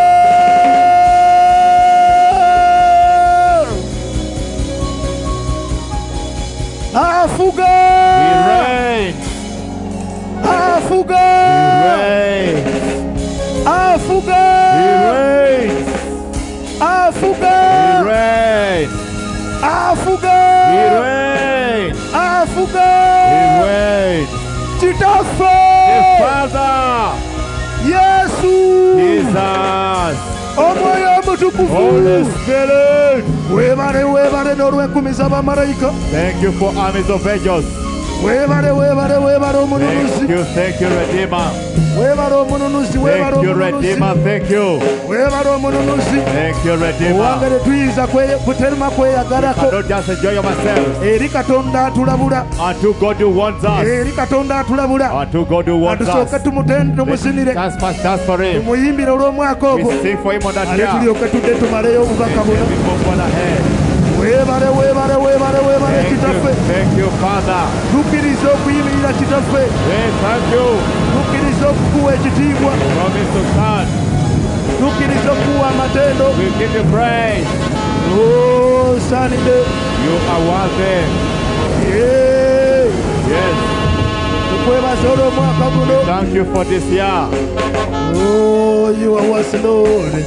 Afuga! We reign! Afuga! We reign! Afuga! We reign! Afuga! We reign! Afuga! We reign! Afuga! We reign! Chitafa! The Father! Yesu! Jesus! Omwoyo omutukuvu. Holy Spirit. Webale webale n'olw'enkumi z'abamalayika. Thank you for armies of angels. Webale webale webale omununuzi. Thank you, thank you, Redeemer. Webale omununuzi, webale Thank you, omununuzi. Redeemer, thank you. Webale omununuzi. Thank you, Redeemer. Wangere tuyiza kuterema kweyagalako. We cannot just enjoy ourselves. Eri Katonda atulabula. Unto God who wants us. Eri Katonda atulabula. Unto God who wants us. Atusooke tumutende tumusinire. Let's pass that for him. Tumuyimbire olw'omwaka ogwo. We sing for him on that Ale tulyoke tudde tumaleyo obubaka buno. Webale webale webale webale kitaffe. Thank you, Father. Tukkiriza okuyimirira kitaffe. Thank you. Tukkiriza okukuwa ekitiibwa. Promise to stand. Tukkiriza okuwa amatendo. We give you praise. Oh, Sunday. You are worthy. Yeah. Yes. Tukwebaza olw'omwaka guno. Thank you for this year. Oh, you are worthy, Lord.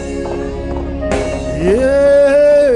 Yeah.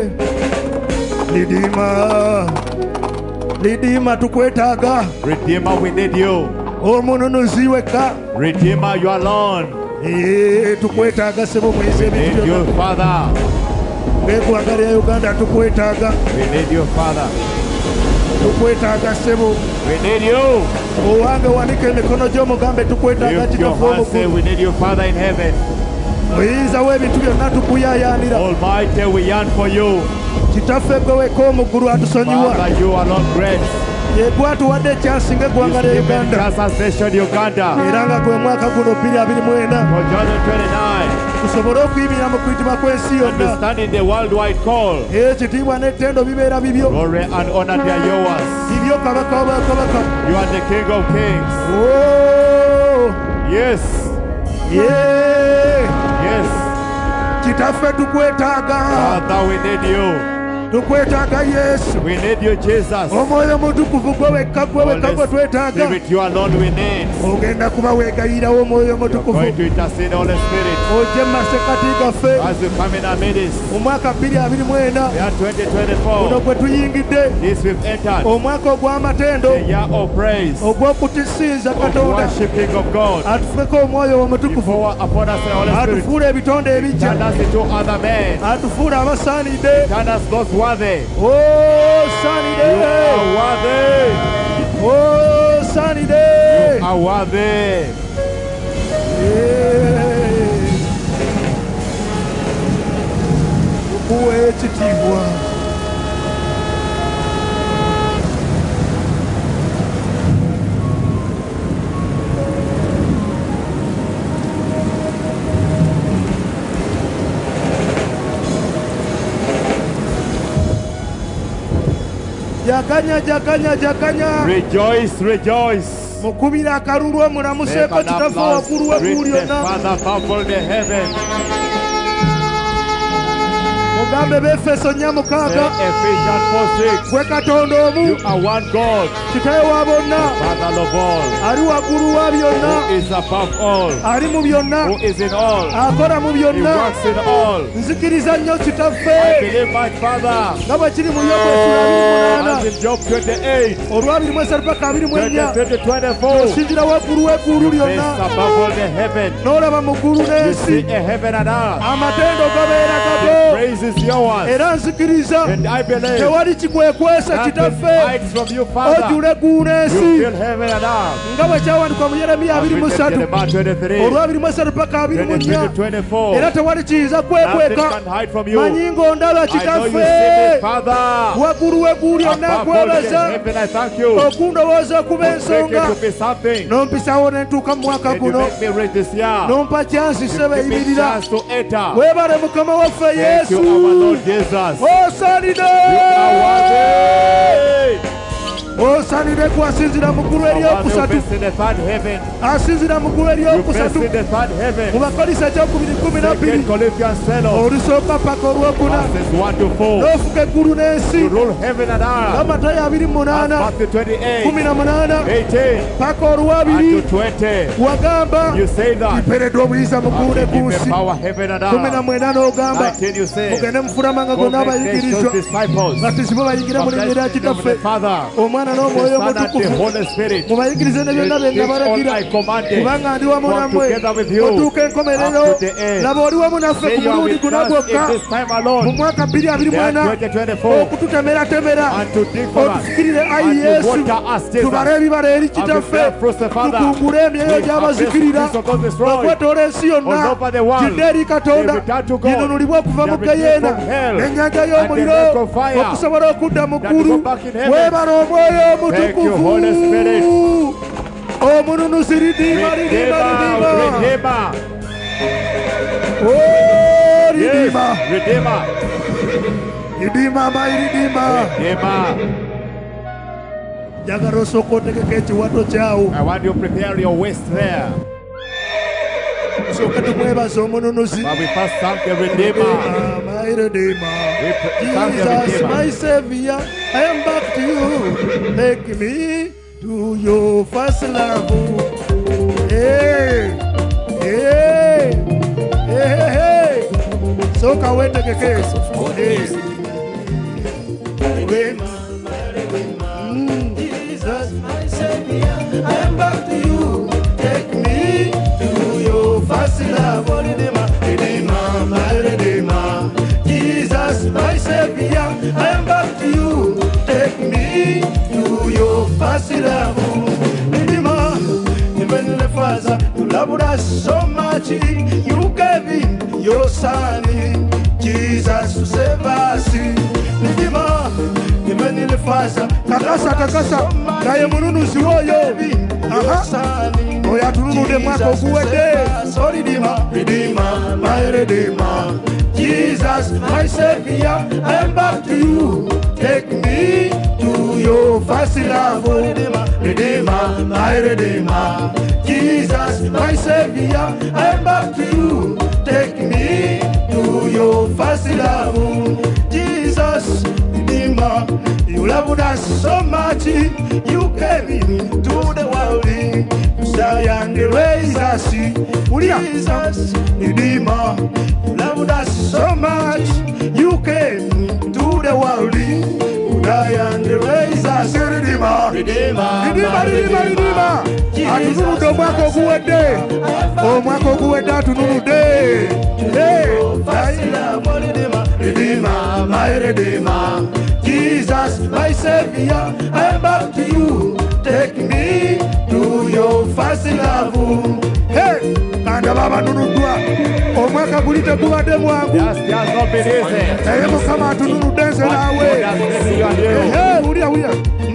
Redeemer. Redeemer tukwetaaga. Redeemer, we need you. Omununuzi wekka. Redeemer, you alone. Eh, tukwetaaga sebo mwezi ebintu. We need you, Father. Beggwanga lya Uganda tukwetaaga. We need you, Father. Tukwetaaga sebo. We need you. Owange wanike emikono gy'omugambe tukwetaaga Lift your kitaffe hands, say, omukulu. we need you, Father in heaven. Muyinza w'ebintu byonna tukuyaayaanira. Almighty, we yearn for you. Kitaffe gwe wekka omugulu atusonyiwa. Father, you alone great. Ye gwatuwadde ekyasinga eggwanga lya Uganda. Just as nation Uganda. Era nga gwe mwaka guno bbiri abiri mu ena. For John twenty-nine. Tusobole okuyimira mu kuyitibwa kw'ensi yonna. Understanding the worldwide call. Ekitiibwa n'ettendo bibeera bibyo. Glory and honor they are yours. Bibyo kabaka wa bakabaka. You are the King of Kings. Oh. Yes. Yeah. Yes. Kitaffe tukwetaaga. Father, we need you. Tukwetaaga Yesu. We need you, Jesus. Omwoyo mutukuvu gwe wekka gwe wekka gwe twetaaga. Spirit, you alone we need. Ogenda kuba weegayirawo omwoyo You're mutukuvu. going to intercede, Holy Spirit. Ojje mu masekati gaffe. As you come in our midst. Mu mwaka bbiri abiri mu ena. We are twenty twenty-four. Guno gwe tuyingidde. This we've entered. Omwaka ogw'amatendo. The year of praise. Ogw'okutisinza Of Katonda. worshiping of God. Atufeko omwoyo omutukuvu. Pour upon us the Holy Spirit. Atufuula ebitonde ebijja. Turn us into other men. Atufuula abasaanidde. Turn us those worthy. Oh, saanidde. You are worthy. Oh, saanidde. You are worthy. Tukuwe ekitiibwa. Jakanya, jakanya, jakanya. Rejoice, rejoice. Mukubira akalulu omulamuseeko kitaffe waggulu w'eggulu lyonna. Father, thankful the heaven. Mugambe b'Efeso nnya mukaaga. Ephesians four six. Gwe Katonda omu. You are one God. Kitaawe wa bonna. Father of all. Ali waggulu wa byonna. Who is above all. Ali mu byonna. Who is in all. Akola mu He byonna. works in all. Nzikiriza nnyo kitaffe. I believe my Father. Nga bwe kiri mu Yobu essula abiri mu munaana. As in Job twenty-eight. Olwabiri mu esatu paka abiri mu ennya. twenty twenty-four. Osinzira waggulu w'eggulu lyonna. This above all the heaven. N'olaba mu ggulu You n'ensi. see a heaven and earth. Amatendo gabeera gago. Praise is yours. Era nzikiriza. And I believe. Tewali kikwekwesa Nothing kitaffe. hides from you, Father. Ojjula eggulu You n'ensi. fill heaven and earth. Nga bwe kyawandikwa mu Yeremiya abiri mu ssatu. Jeremiah twenty-three. Olwabiri mu esatu paka abiri mu twenty-three nnya. to twenty-four. Era tewali kiyinza Nothing kwekweka. can hide from you. Manyi ng'ondaba I know you kitaffe. see me, Father. Waggulu w'eggulu lyonna Above all the nkwebaza. heaven, I thank you. Okundowooza kuba Make ensonga. it to be something. N'ompisawo ne ntuuka mu mwaka And you guno. make me reach this year. N'ompa kyansi sebe Give me yimirira. chance to enter. Weebale Mukama waffe Thank Yesu. you, our Lord Jesus. Osaanidde. You are worthy. Osaanidde gwasinzira mu ggulu The one who eryokusatu. is in the third heaven. Asinzira mu ggulu You best eryokusatu. in the third Mu heaven. Bakolisa ekyokubiri kumi na bbiri. Second Corinthians twelve. Olusooka paka olwokuna. Verses one to four. N'ofuga eggulu n'ensi. You rule heaven and earth. Amatayo abiri mu munaana. Matthew twenty-eight. kumi na munaana. eighteen. Paka olwabiri. And to twenty. Wagamba. You say that. Mpeereddwa obuyinza mu ggulu ne ku Give me nsi. power heaven and kumi na earth. mwenda n'ogamba. nineteen you say. Mugende mufulamanga Go gonna make nations abayigirizwa. disciples. Batisibwe bayingire mu linnya lya Baptize them in the kitaffe. Father, Omwana Son, Son, and the Holy Spirit. Teach all I commanded. Come together with you up to the end. Say you are with us in this time alone. twenty twenty-four. And to dig for us. And to water us, Jesus. And to bear fruits, Father. We have this peace of God destroyed. All over the world. They return to God. They have been taken from hell. And the lake of fire. That go back in heaven. Thank you, Holy Spirit. Redeemer, Redeemer. Oh, Redeemer. Yes, Redeemer. Redeemer, my Redeemer. Redeemer. I want you to prepare your waist there. But we first thank the Redeemer. My Redeemer. Jesus, my Savior, I am back to you. Take me to your first love. Hey, hey, hey, hey. So can we take a case? Jesus, my Savior, I am back to you. Take me to your first love. Redeemer, Redeemer, my Redeemer. Jesus, my Savior, I am back to you. Take me to your first love. Redeemer, Heavenly Father, you loved us so much. You gave him your Son, Jesus, to save us. Redeemer, Heavenly Father, kakasa kakasa, naye mununuzi woyo. Aha, oya tununude mwako kuwede. So Redeemer, Redeemer, my Redeemer. Jesus, my Savior, I am back to you. Take me to your first love. Redeemer, Redeemer, my Redeemer. Jesus, my Savior, I am back to you. Take me to your first love. Jesus, Redeemer, you loved us so much. You came into the world to die and raise us. Jesus, Redeemer, you loved us so much. You came to the world to die and raise us. Redeemer, Redeemer, Redeemer, Redeemer, Redeemer. Atununude mwako kuwede. O mwako kuwede atununude. Hey, Redeemer, Redeemer, my Redeemer. Jesus, my Savior, I am back to you. Take me to your first love. Hey, kanda baba nunudwa. Omwaka kulite kuwade mwangu. Just, just not been easy. Hey, mukama atununudense nawe. Hey, ulia ulia.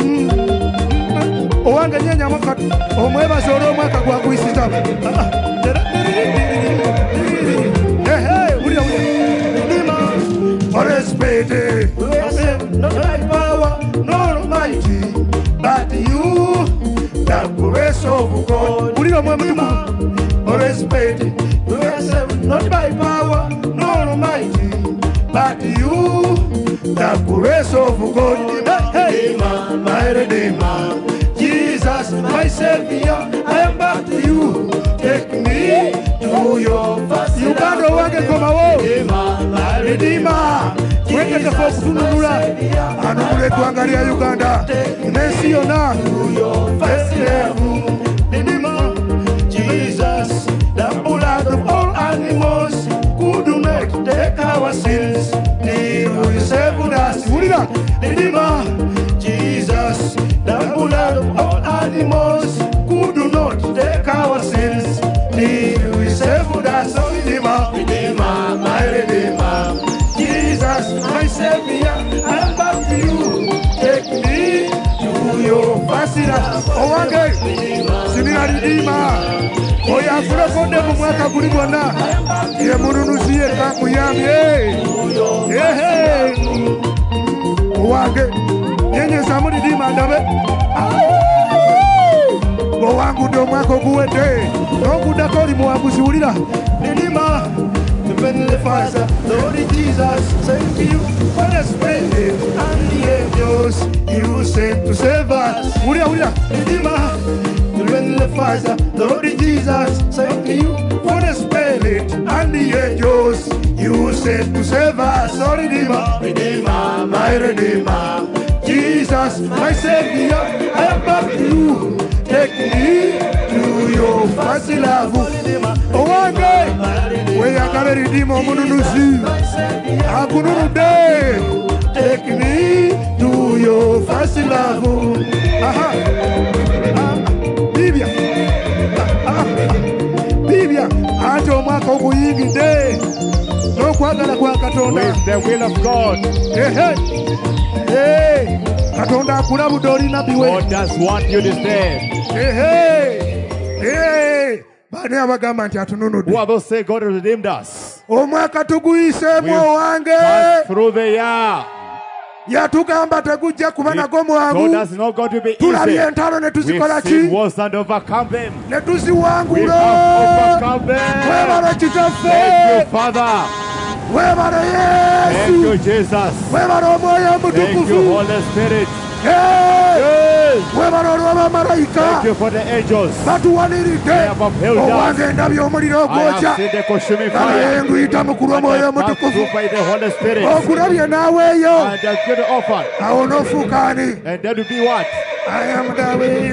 Owange nyenya mwaka. Omweba soro mwaka kwa kuisita. Hey, hey, ulia ulia. Respected, not by power, nor mighty, but you, the grace of God. Respected, not by power, nor mighty, but you, the grace of God. Hey, my Redeemer, Jesus, my Savior, I am back to you. Take me to your first. You can't go again, come away, my Redeemer. Weke the folks to Nula, and who to Angaria, Uganda, Messi or not, Jesus, the blood of all animals, who do not take our sins, he will save us. Jesus, the blood of all animals, who do not take our sins, he will save us. Redeemer, Redeemer, my Redeemer. Jesus, my Savior, I am back to you. Take me to your first love. Oh, one day, Senior Redeemer. Oh, yeah, for the phone, never mwaka kulibwana. Ye mununuzie kaku yami. Hey, hey. Oh, one day, yenye samu Redeemer ndabe. Go wangu do mwaka kuwete. Nongu dakori mwabusi ulila. Redeemer. Heavenly Father, Lord Jesus, thank you for the Spirit and the angels you sent to save us. Uria, uria, Redeemer. Heavenly Father, Lord Jesus, thank you for the Spirit and the angels you sent to save us. Oh, Redeemer, Redeemer, my Redeemer. Jesus, my Savior, first love. Owange, we are gonna redeem Omunusi. Akununu day, take me to your first love. Aha, Bibia, Bibia, Ato Mako Buyigi day. No kwagala kwa Katonda. With the will of God. Hey, hey, hey. Katonda kulabu dori na biwe. God does want you to stand. Hey, hey, hey. Bani abagamba nti atununudde. Who are those say God has redeemed us? Omwaka tuguyisemu owange. Through the year. Yatugamba tegujja kuba nago mwangu. God does not going to be easy. Tulabye entalo ne tuzikola ki? We wars and overcome them. Ne tuziwangula. We have overcome them. Webale kitaffe. Thank you, Father. Webale Yesu. Thank you, Jesus. Webale omwoyo omutukuvu. Thank you, Holy Spirit. Hey! Yes. Thank you for the angels. They have upheld us. I have seen the consuming fire. And passed through by the Holy Spirit. And that's good offer. And that will be what? I am the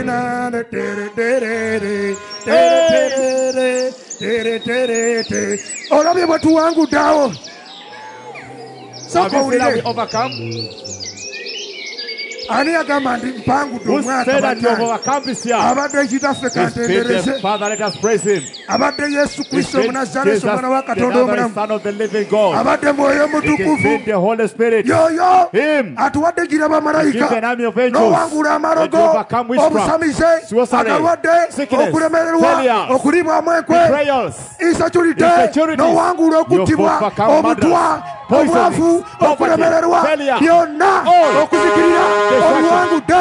winner. Have you seen how we overcome? Ani agamba ndi mpangu do mwaka abadde kitaffe kantendereze. Father, let us praise him. Abadde Yesu Kristo Munazareti omwana wa Katonda omulamu. Abadde Mwoyo Mutukuvu. Yoyo atuwadde gira bamalayika n'owangula amalogo obusamize agalwadde okulemererwa okulibwamu enkwe insecurity n'owangula okuttibwa omutwa obwavu okulemererwa byonna okuzikirira omuwangudde.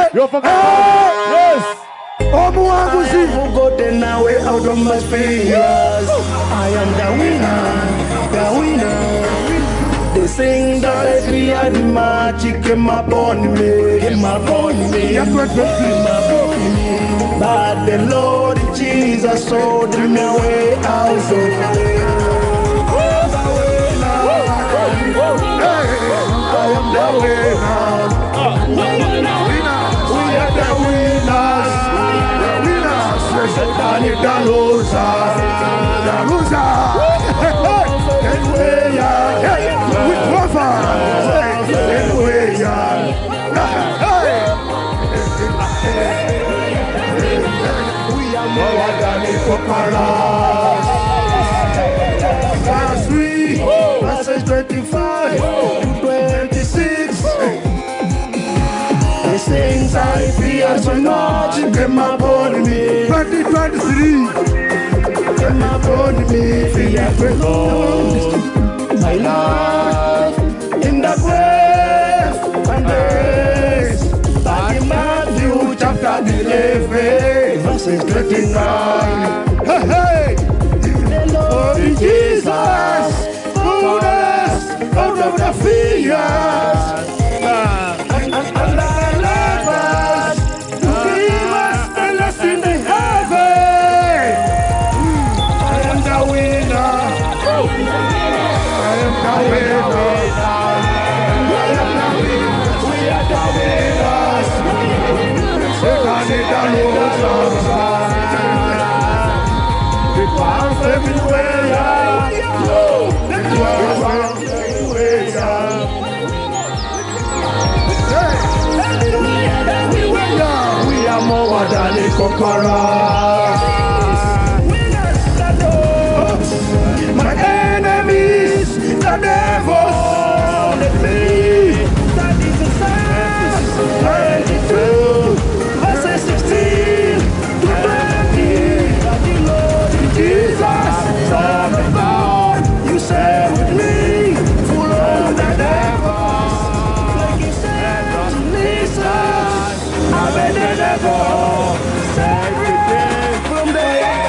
Omuwanguzi out of my fears. I am the winner, the winner. They sing that every animal came upon me, came upon me, came upon me. But the Lord Jesus showed me a way out of it. I am the winner. We are the winners. The winners. The loser. The loser. We cover. We are more than a conquerors. Verse three, verses twenty-five to twenty-six. These things I fear so much came upon me. twenty twenty-three came upon me. Fear to Lord, my life in the grave and days. But in Matthew chapter eleven, verses twenty-nine. Hey, hey, the Lord Jesus, goodness out of the fears. And the lovers to give us a lesson in heaven. I am the winner. I am the winner. I am the winner. We are the winners. Satan is the loser. We pass everywhere. We pass everywhere. We are more than a conqueror. My enemies, the devils, the me. That is the Psalm twenty-two, verses sixteen to twenty. That the Lord Jesus, Son of God, you say with me, full of the devils, like you said to listen. I'm a devil, everything from the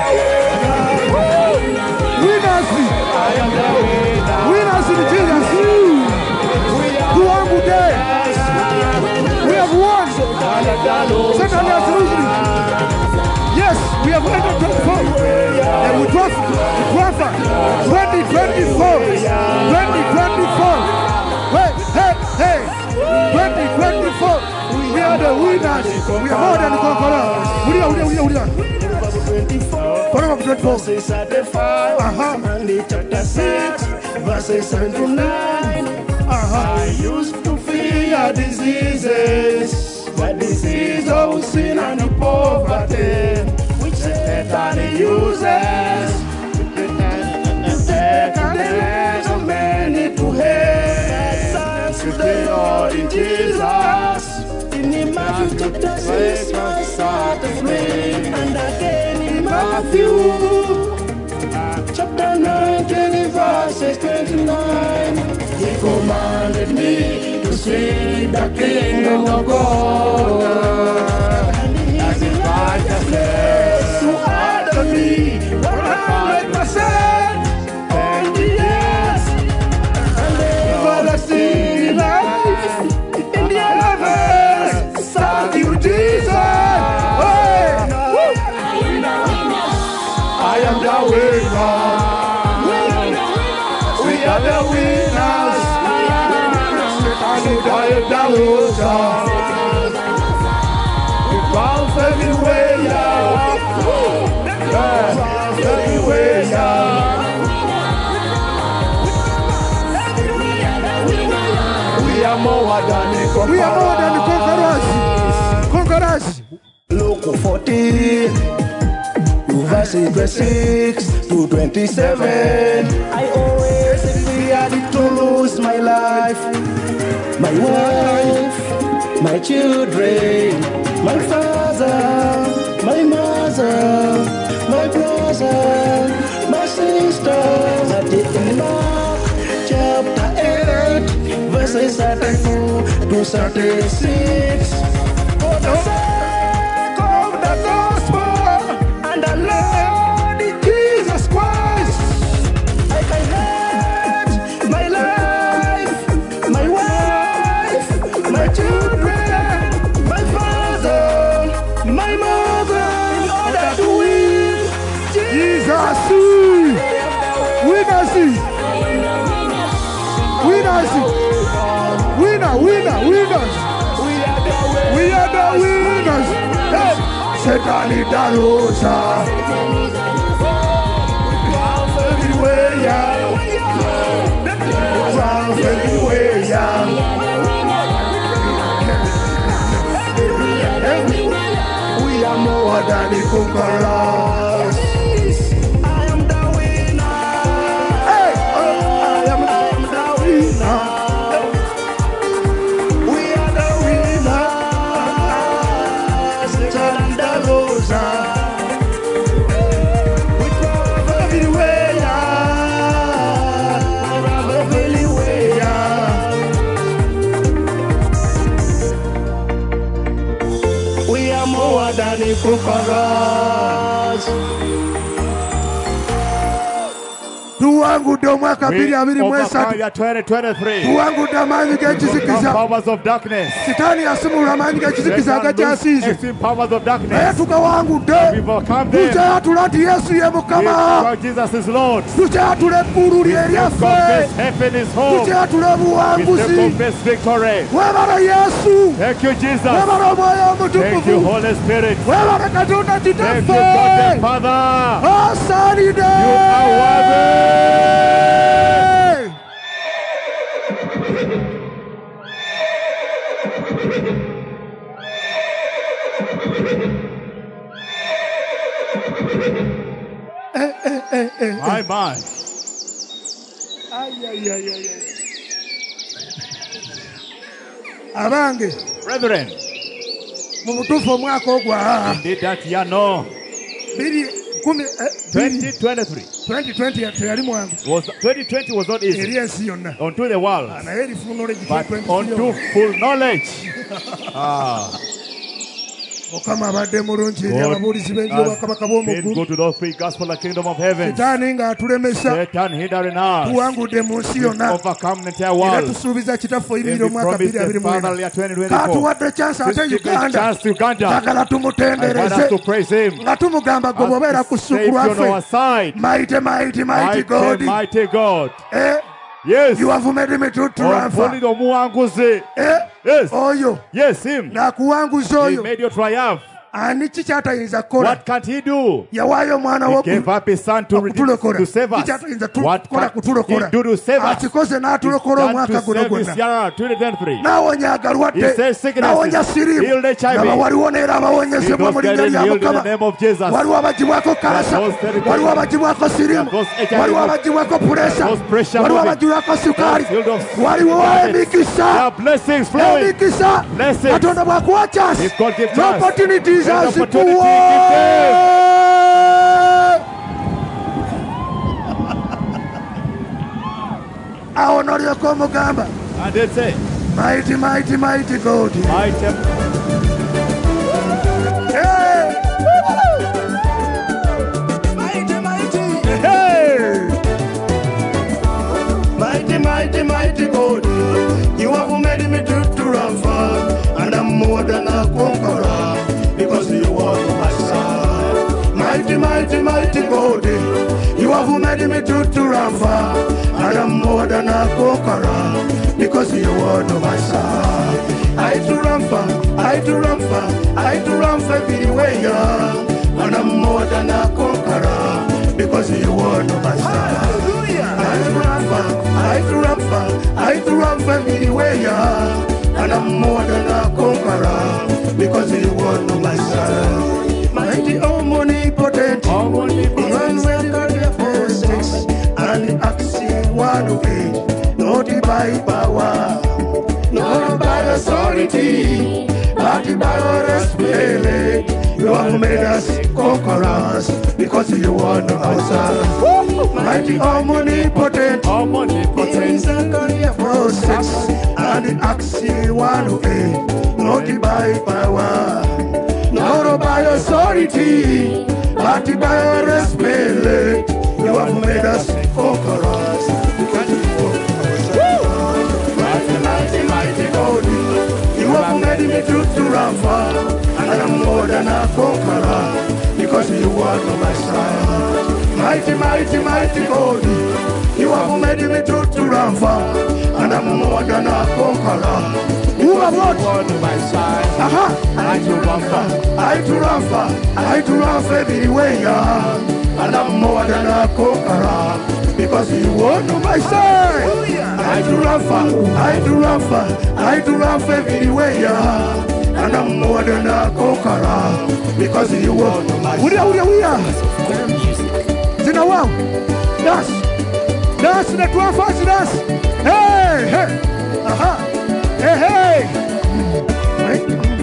winners. I am the winner. Winners in Jesus. Who are good day? We have won. Second absolutely. Yes, we have won twenty-four. And we twenty twenty-four. twenty twenty-four. Hey, hey, hey. twenty twenty-four. We are the winners. We are more than the conquerors. We are, we are, we are, we are. verses thirty-five, uh-huh. Matthew chapter six, verses seven to nine. Uh-huh. I used to fear diseases, the disease of sin and poverty, which Satan uses to take the of many to hell. Today, Lord, in Jesus, in Matthew chapter six, verse thirty-three, and again in Matthew chapter nineteen, verses twenty-nine. He commanded me to seek the kingdom of God and His righteousness to add me one hundred percent on the earth and everlasting life in the heavens. Thank you, Jesus. Hey. I am the winner. We are the winners. I am the loser. We bounce everywhere, yeah. Bounce everywhere, yeah. We are more than the conquerors. We are more than the conquerors. Conquerors. Luke fourteen, verses six to twenty-seven. I always feared to lose my life, my wife, my children, my father, my mother, my brother, my sisters. At the end of chapter eight, verses thirty-two to thirty-six. For the sake of the gospel and the Lord Jesus Christ, I can let my life, my wife, my children, my father, my mother, in order to win Jesus. Winner, see. Winner, see. Winner, winner, winners. We are the winners. Hey. Satan is the loser. Bounce everywhere, yeah. Bounce everywhere, yeah. We are more than the conquerors. I am the winner. Hey, I am, I am the winner. We are the winners. Satan the loser. We travel everywhere, yeah. Travel everywhere, yeah. We are more than the conquerors. Tuwangu do mwaka mbili abiri mwesa. Tuwangu do manyi gechisikiza. Powers of darkness. Sitani asimula manyi gechisikiza gachasize. Powers of darkness. Eya tukawangu de. Tuche atulati Yesu ye mukama. Jesus is Lord. Tuche atule puru lieriafe. Heaven is home. Tuche atule buwanguzi. Confess victory. Webara Yesu. Thank you, Jesus. Webara moyo mutukufu. Thank you, Holy Spirit. Webara katunda titafe. Thank you, God the Father. Asani de. You are worthy. Eh, eh, eh, eh. My, my. Ay, ay, ay, ay, ay. Abange. Brethren. Mumutufu omwaka ogwa. Indeed that year, no. Biri kumi twenty twenty-three. twenty twenty yali mwangu. Was twenty twenty was not easy. Eliasi yonna. Unto the world. Na yeli full knowledge. But unto full knowledge. Ah. Okama abadde mulungi eri ababuulizi b'enjiri obwakabaka bw'omu go to the free gospel of the kingdom of heaven. Sitaani ng'atulemesa. Satan hindering us. Tuwangudde mu nsi yonna. Overcome the entire world. Era tusuubiza kitaffe oyimiridde omwaka bbiri abiri mu ena. Kaatuwadde chance ate Uganda. Njagala tumutendereze. Nga tumugamba gwe bw'obeera ku ssuku lwaffe. Mighty, mighty, mighty God. Mighty God. Eh? Yes. You have made me to triumph. Eh? Yes. Oyo. Yes, him. He made you triumph. What can't he do? He gave up his son to, to save us. What can't he do to save us? He's done to save this year, twenty twenty-three. He says sicknesses, healed H I V. He goes getting healed in the name of Jesus. Those those pressure moving. There are blessings flowing. Blessings. If God gives us opportunities as it opportunity, give them. And they say, mighty, mighty, mighty God. Mighty. Hey. Mighty, mighty. Hey. Mighty, mighty, mighty God. You have made me to, to run far, and I'm more than a conqueror because you are my son. Mighty, mighty, mighty God. You have made me to, to run far, and I'm more than a conqueror because you are my son. I to run far, I to run far, I to run far everywhere, and I'm more than a conqueror because you are my son. I to run far, I to run far, I to run far everywhere, and I'm more than a conqueror because you are my son. Mighty, omnipotent, omnipotent, and action one of it, not by power, not by authority, but by your spirit. You have made us conquerors because you are our son. Mighty, omnipotent, omnipotent, process, and action one of it, not by power, not by authority, but by your spirit. You have made us conquerors. Mighty, mighty, mighty God. You have made me to, to run far, and I'm more than a conqueror because you are my son. Mighty, mighty, mighty God. You have made me to, to run far, and I'm more than a conqueror. You have what? My side. Uh-huh. I to run far, I to run far, I to run far everywhere. And I'm more than a conqueror because you are on my side. I do run far, I do run far, I do run far everywhere. And I'm more than a conqueror because you are on my side. Uria, uria, uria. Zina wow. Dance. Dance in the twelve fast dance. Hey, hey. Aha. Hey, hey. Right?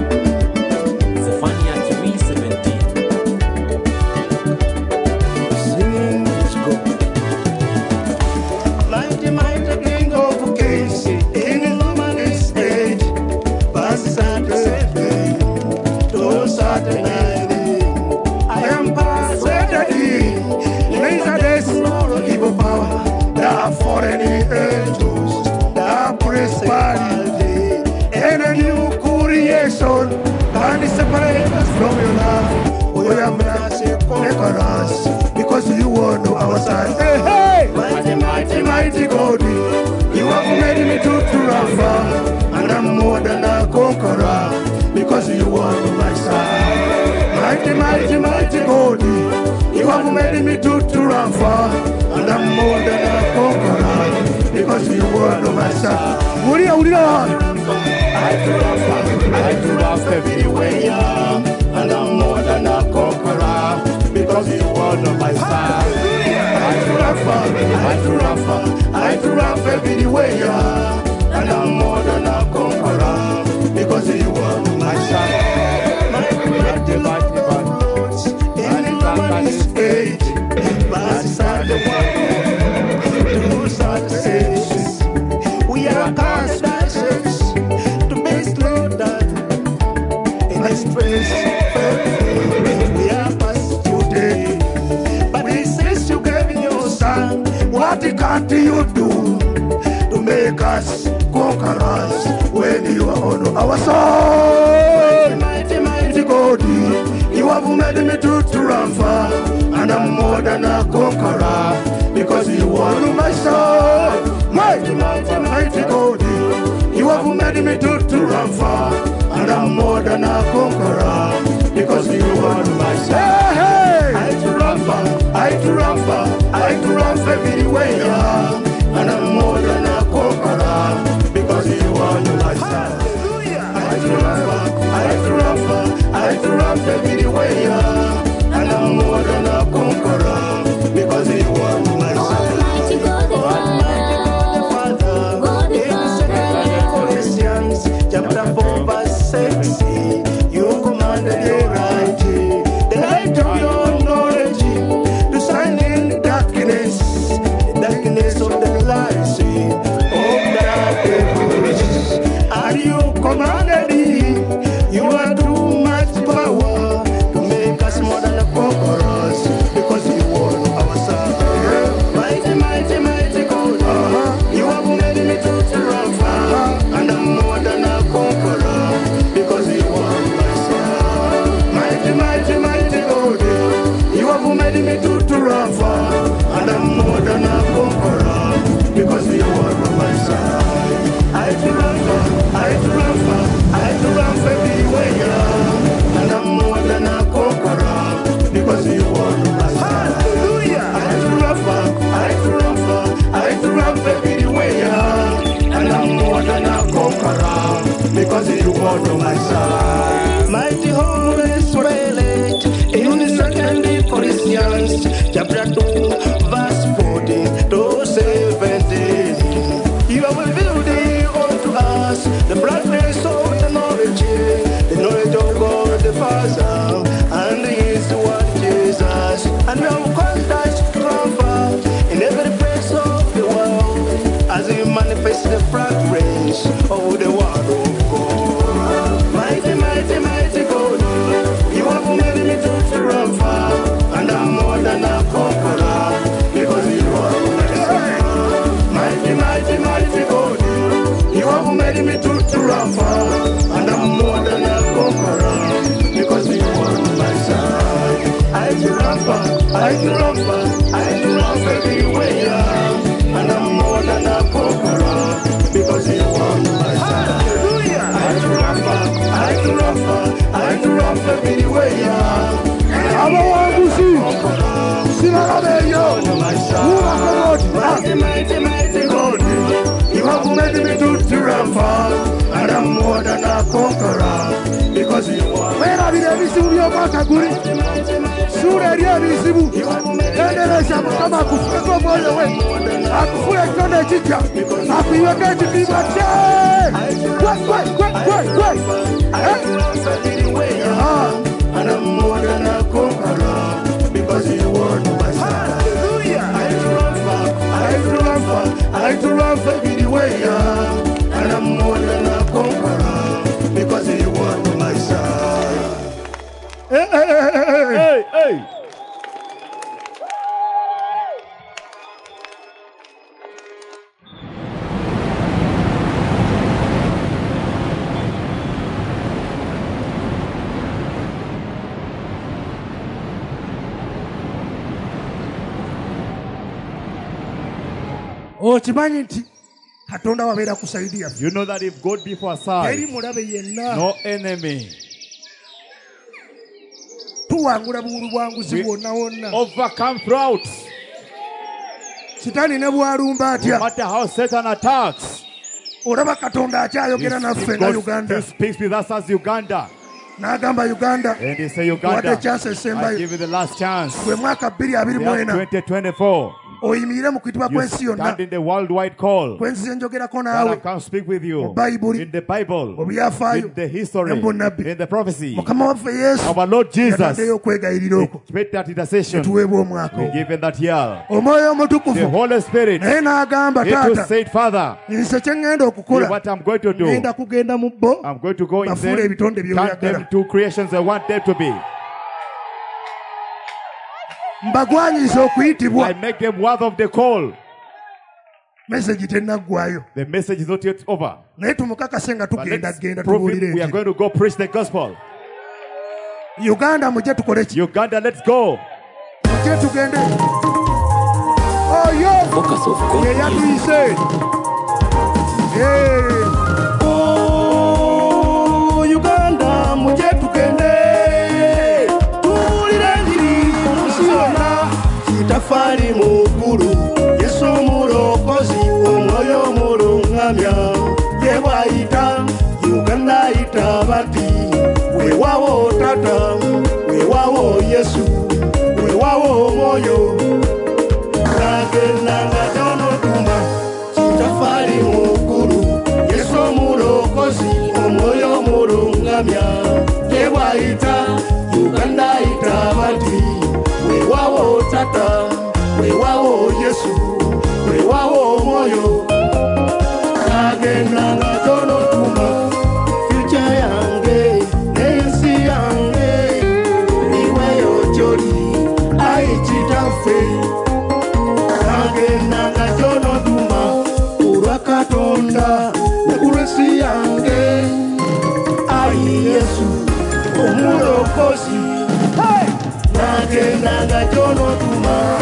Foreign angels, the prosperity, and a new creation, and separate us from your love. We are mercy, conquer us, because you are on our side. Hey, hey! Mighty, mighty, mighty God, you have made me to, to run far, and I'm more than a conqueror, because you are on my side. Mighty, mighty, mighty God, you have made me to, to run far, and I'm more than a conqueror because you were no my son. Uria, uria. I do run far, I do run far everywhere, and I'm more than a conqueror because you were no my son. I do run far, I do run far, I do run far everywhere, and I'm more than a conqueror because you were no my son. My mighty, mighty, mighty, in the woman's age. We are constants to be slaughtered in this place. We are past today, but he says you gave your son. What can't you do to make us conquerors when you are on our side? Mighty, mighty God, you have made me to, to run far, and I'm more than a conqueror because you are on my side. Mighty, mighty, mighty God, you have made me to, to run far, and I'm more than a conqueror because everywhere, and I'm more than a conqueror because you won my side. Almighty God the Father, God the Father, in Second Corinthians chapter four verse six, you commanded your right, the light of your knowledge to shine in the darkness, the darkness of the lies of darkness, and you commanded it. You are too much power to make us more than a conquerors because you won our side. Mighty, mighty, mighty God, uh-huh. You have made me to triumph, uh-huh. And I'm more than a conqueror because you won my side. Mighty, mighty, mighty God, you have made me to triumph, uh-huh. And I'm more than a conqueror because you won my side. I triumph, I triumph, I triumph everywhere, and I'm more than a conqueror because you won my side. Hallelujah! I triumph, I triumph, I triumph everywhere, and I'm more than a conqueror because you won my side. Mighty Holy Spirit, in Second Corinthians chapter two, verse fourteen to seventeen, you have revealed unto us the brightness of the knowledge, the knowledge of God the Father, and His Word Jesus, and we have caused us to triumph in every place of the world as we manifest the fragrance of the Word of God. Mighty, mighty, mighty God, you have made me to triumph, and I'm more than a conqueror because you are my son. Mighty, mighty, mighty God, you have made me to triumph, and I'm more than a conqueror because you are my side. I triumph, I triumph, I triumph everywhere, and I'm more than a conqueror because you are my side. Hallelujah! I triumph, I triumph, I triumph everywhere, and I'm more than a conqueror because you are my side. Mighty, mighty, mighty God, you have made me to triumph, and I'm more than a conqueror because you are. Where are the visible Makaguri? Sure, the visible. And then I shall come up with a boy away. I'm full of John Chicha. I'm going to be my child. What, what, what, what, what? And I'm more than a conqueror because you are my son. Hallelujah! I triumph, I triumph, I triumph everywhere, and I'm more than a conqueror because you are my son. Hey, hey, hey, hey, hey, hey. Oh, Chimanyi, Katonda wabera kusaidia. You know that if God be for our side, no enemy. Tuwangula buru bwanguzi bwonna wonna. Overcome throughout. Sitani ne bwalumba atya. No matter how Satan attacks. Olaba Katonda akyayogera naffe nga Uganda. He speaks with us as Uganda. N'agamba Uganda. And he say Uganda. What a chance esembayo. I give you the last chance. Gwe mwaka bbiri abiri mu ena. twenty twenty-four. Oyimire mu kuyitibwa kw'ensi yonna. Stand in the worldwide call. Kwensi njogerako That I naawe. can speak with you. Mu Bayibuli. In the Bible. Mu byafaayo. In the history. In the prophecy. Mukama waffe Yesu. Our Lord Jesus. Yataddeyo okwegayirira okwo. Made that intercession. Tuweebwa omwaka. We given that year. Omwoyo omutukuvu. The Holy Spirit. Naye n'agamba He taata. said, Father. Nse kye ŋŋenda okukola. What I'm going to do. Ŋŋenda kugenda mu bo. I'm going to go in bafuule them. ebitonde bye Count them oyagala. two creations I want them to be. Mbagwanyiza okuyitibwa. I make them worth of the call. Message tennaggwayo. The message is not yet over. Naye tumukakase nga tugenda genda Prove tubuulire it. We are going to go preach the gospel. Uganda mujje tukole ki? Uganda, let's go. Mujje tugende. Oyo. Focus of God. Ye yatuyise. Hey. Oh, Uganda mujje tugende. Tuwulire enjiri munsi yonna. Kitafali mu ggulu. Yesu omulokozi omwoyo omuluŋŋamya. Ye bw'ayita Uganda ayita bati. Weewaawo tata. Yesu wewawo moyo nagenda nga tonotuma sitafari mukuru Yesu mulokozi omwoyo mulungamya tebwaita Uganda ita bati wewawo tata wewawo Yesu wewawo moyo nagenda nga tonotuma ficha yange nensi yange niweyo joli aichitafe nagenda nga tonotuma urwakatonda nekuresi yange ai Yesu omulokozi nagenda nga tonotuma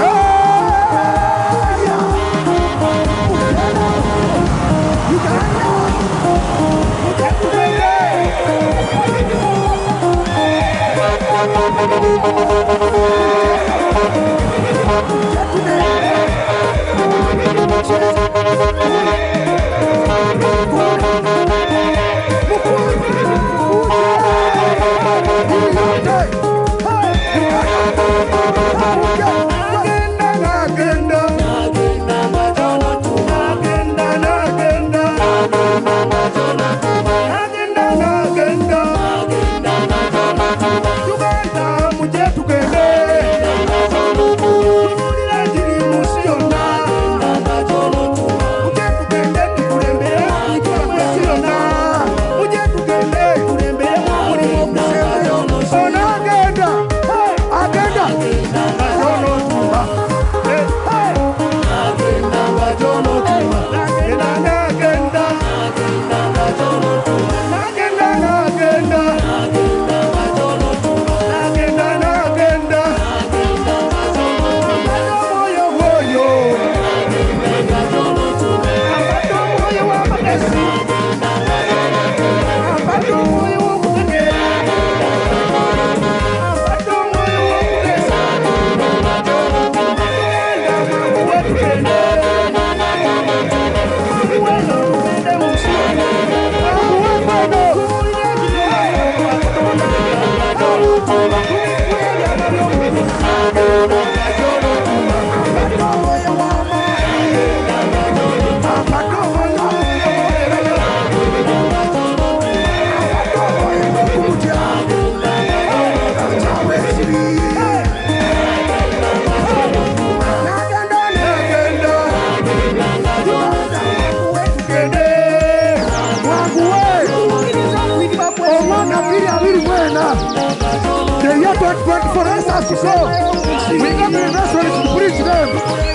twenty-four answers to so. We got the restaurants to preach them.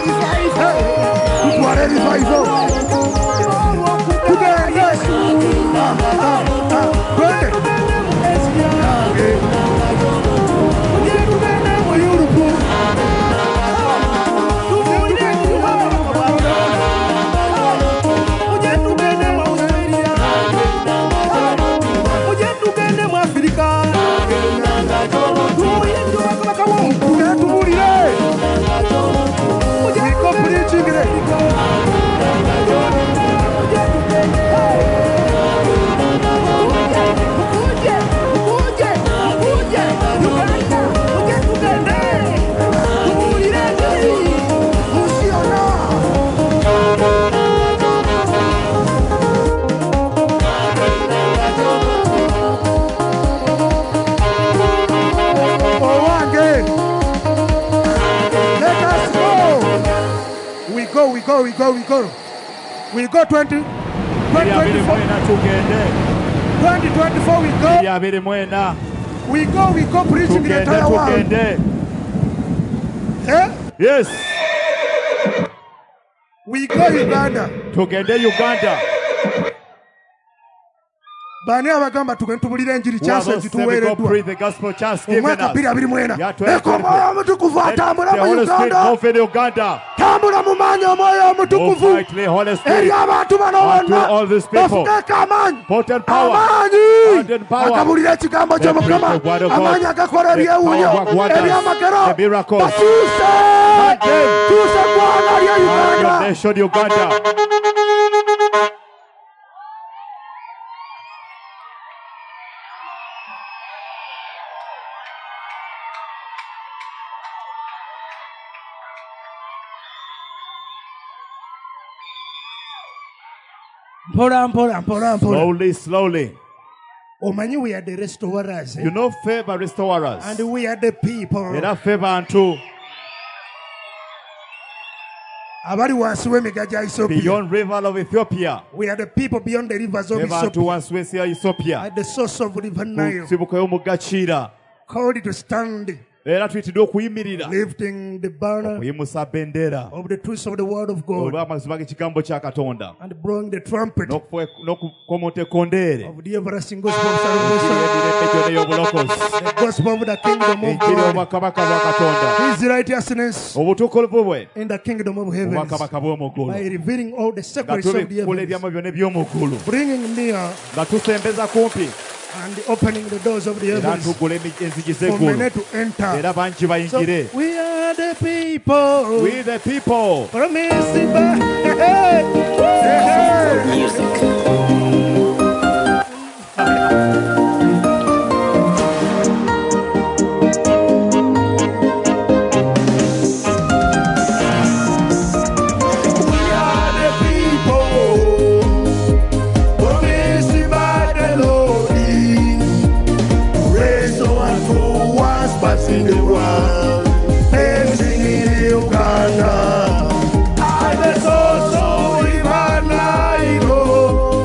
People are ready for you. Today, yes. We go, we go, we go. We go twenty, twenty twenty-four. twenty twenty-four, we go. We go, we go preaching the entire world. Eh? Yes. We go Uganda. Tugende Uganda. Bani abagamba tugentubulira enjiri chance zituweereddwa. Omwaka bbiri abiri mu ena. Ekoma omutukuvu atambula mu Uganda. Tambula mu maanyi omwoyo omutukuvu. Eri abantu bano bonna bafukeeko amaanyi. Amaanyi. Agabulira ekigambo ky'Omukama. Amaanyi agakola ebyewuunyo. Ebyamagero. Batuuse. Tuuse ggwanga lya Uganda. Slowly, slowly. We are the restorers. You know favor restorers. And we are the people. Era favor unto. Beyond river of Ethiopia. We are the people beyond the rivers of Ethiopia. At the source of river Nile. Called to stand. Lifting the banner of the truth of the word of God and blowing the trumpet of the everlasting gospel of salvation, the gospel of the kingdom of God, His righteousness in the kingdom of heaven, by revealing all the secrets of the heavens, bringing near and opening the doors of the heavens for many to enter. So we are the people. We the people. Promising by hey, hey, hey. Music. In the world, dancing in Uganda, I was also in Uganda.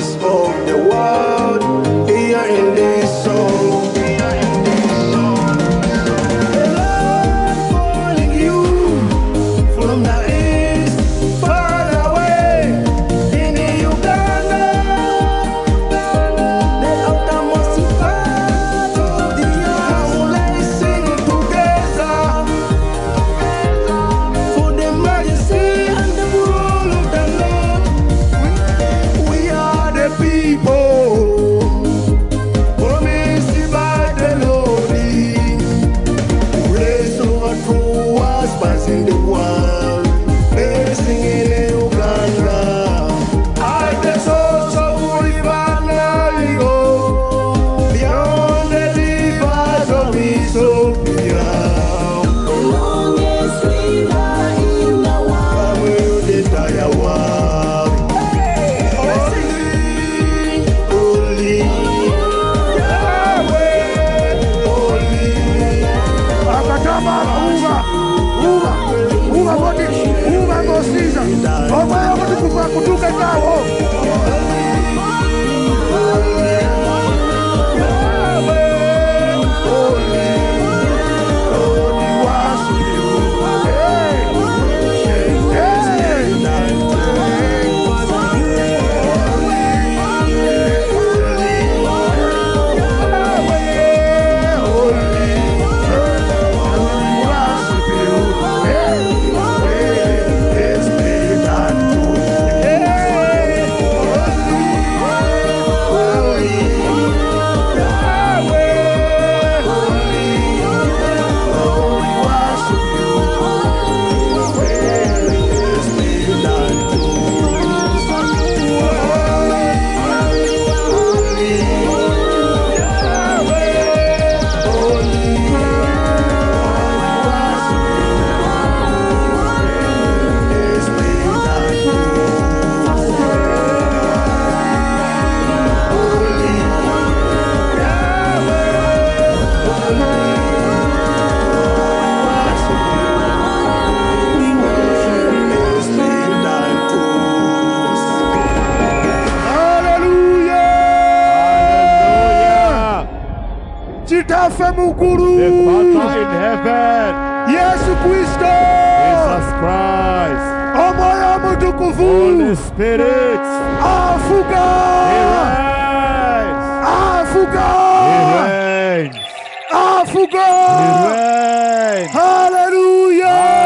rivers of the world here in this song. The Father in heaven, Yesu Kristo, Jesus Christ, Amaya Mtukufu, Holy Spirit, afuka, He reigns, afuka, He reigns, afuka, He reigns. Hallelujah,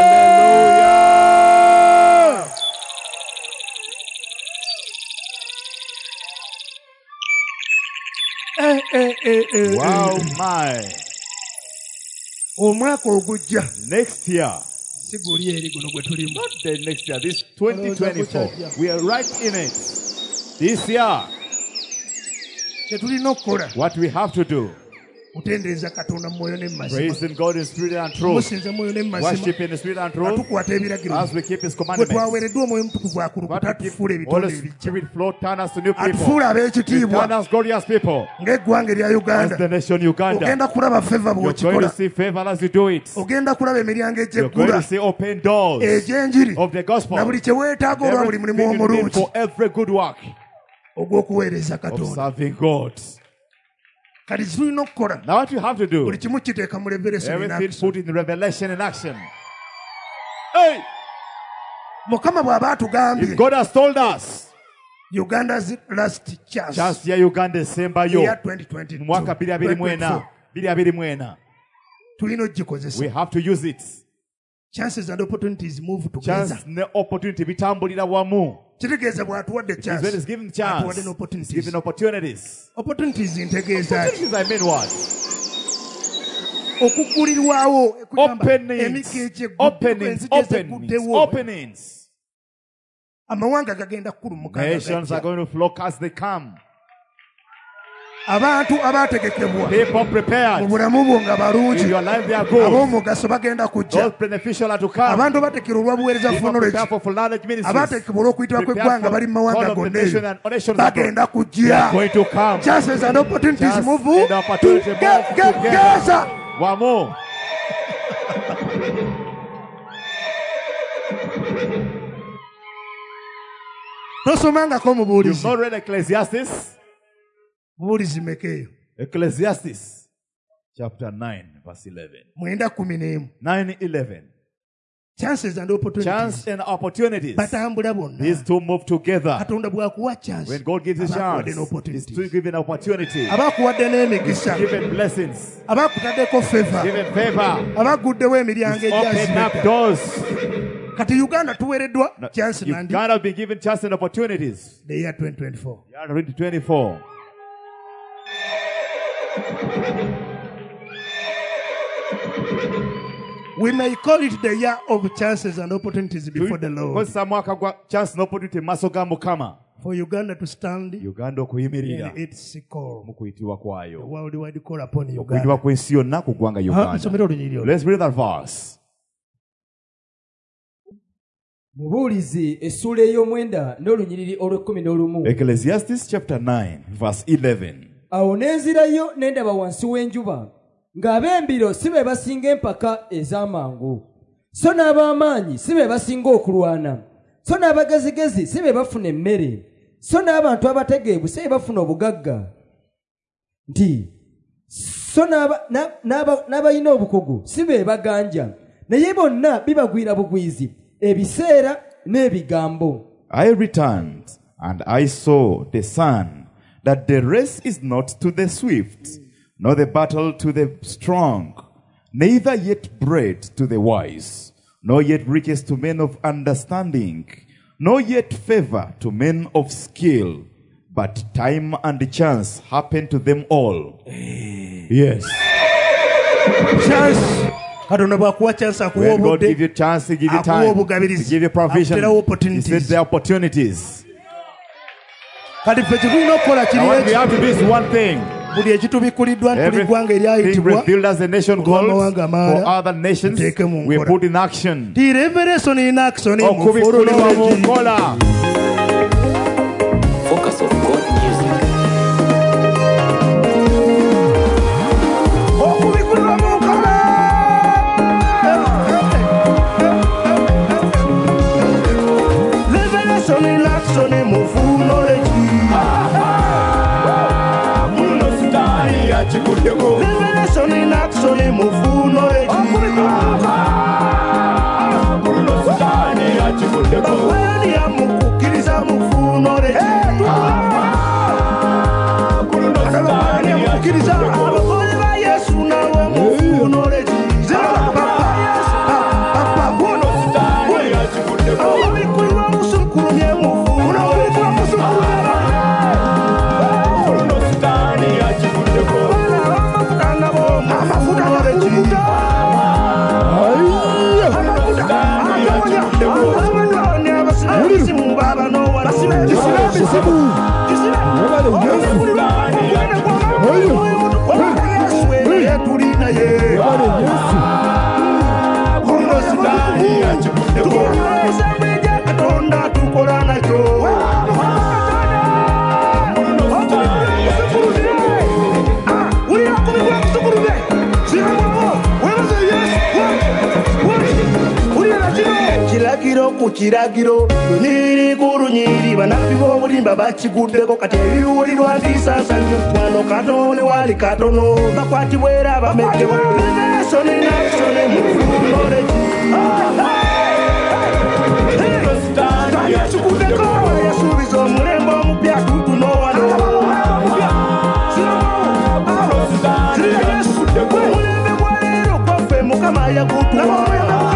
Hallelujah. Eh, eh, eh, eh, Wow, eh. my. Omwaka ogujja Next year, siguli eri guno gwe tulimu. not the next year, this twenty twenty-four, we are right in it. This year, Kye tulina okukola what we have to do, kutendereza Katonda mu mwoyo ne mu mazima, praising God in spirit and truth, kumusinza mu mwoyo ne mu mazima, worship in the spirit and truth, atukwata ebiragiro as we keep His gwe commandments. twaweereddwa omwoyo mutukuvu akulukuta What we keep, atufuula ebitonde Holy ebijja, Spirit flow, turn us to new people, atufuula turn ab'ekitiibwa us glorious people, ng'eggwanga erya as Uganda. the nation Uganda. Ogenda kulaba feva You're going to bw'okikola, see favor as you do it. ogenda kulaba emiryango You're going egy'eggula to see open doors egy'enjiri of the gospel, na buli kye weetaaga olwa buli mulimu everything you need omulungi for every good work ogw'okuweereza of Katonda. serving God. Kati tulina okukola Now what you have to do, buli kimu kiteeka mu Revelation everything n'akusoma. put in revelation and action. Hey, Mukama bw'aba if atugambye God has told us, Uganda's last chance chance ya Uganda esembayo eya twenty twenty-two, mu mwaka bbiri abiri mu ena, bbiri abiri mu ena, tulina we ogikozesa. have to use it. Chances and opportunities move Chance together. ne opportunity bitambulira wamu. Kitegeeza bw'atuwadde It is chance, when it's given atuwadde chance, it's n'opportunities. given opportunities. Opportunities ntegeeza Opportunities, I mean what? okuggulirwawo Openings, openings, openings, openings. amawanga gagenda kukulumuka. Nations are going to flock as they come. Abantu abaategekebwa People mu prepared. bulamu bwo nga In balungi your life they are good. ab'omugaso bagenda kujja. Those beneficial are to come. Abantu abateekebwa olw'abuweereza People phonology, prepare for full knowledge ministries. abateekebwa olw'okuyitibwa kw'eggwanga bali mu mawanga All of the gonna nation eyo and nations bagenda they are kujja. going to come. Chances and opportunities Chance move and opportunity move together. together. One more. You've not read Ecclesiastes? Ecclesiastes chapter nine, verse eleven. nine eleven. Chances and opportunities. Chance and opportunities. These two move together. When God gives a chance, He's still giving opportunity. He's giving blessings. Giving favor. He's opening up doors. No, you've got to be given chance and opportunities. The year twenty twenty-four. Yeah, twenty twenty-four. We may call it the year of chances and opportunities before the Lord. For Uganda to stand Uganda in its call. kwayo. The worldwide call upon Uganda. Let's read that verse. Mubuulizi essula ey'omwenda n'olunyiriri olw'ekkumi n'olumu. Ecclesiastes chapter nine verse eleven. Awo ne nzirayo ne ndaba wansi w'enjuba ng'ab'embiro si be basinga empaka ez'amangu, so n'ab'amaanyi si be basinga okulwana, so n'abagezigezi si be bafuna emmere, so n'abantu abategeevu si be bafuna obugagga, nti so n'abalina obukugu si be baganja, naye bonna bibagwira bugwizi ebiseera n'ebigambo. I returned and I saw the sun, that the race is not to the swift, nor the battle to the strong, neither yet bread to the wise, nor yet riches to men of understanding, nor yet favor to men of skill, but time and chance happen to them all. Yes. Chance. When God gives you chance, He gives you time, He gives you provision, He sets the opportunities. Now what we have to do is one thing. Everything revealed as a nation gold for other nations, we put in action. Focus of God music. Revelation in action in Mufuno. Kiragiro nyiri kuru nyiri banafi bo bulimba bakiguddeko kati ebiwulirwa ntisasanyo wano katone wali katono bakwati bwera bameke revelation in action mufunole yakiguddeko yasuubiza omulembe omupya tutuno wano omulembe gwa leero kwaffe mukama yagutuwa.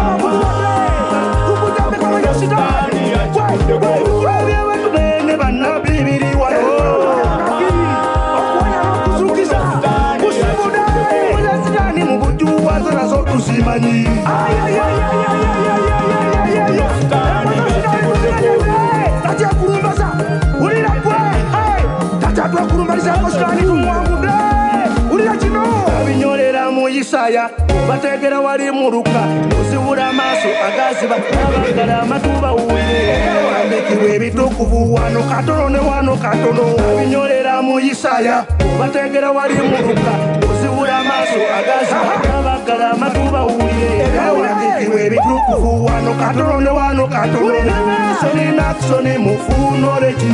Bategera wali muruka usibura amaso agaziba abagala amatuba uwire wandikirwe ebitukuvu wano katono ne wano katono binyolera mu Isaya bategera wali muruka usibura amaso agazi abagala amatuba uliye ebyawandikibwa ebitukuvu wano katono ne wano katono soni nakusoni mufunologi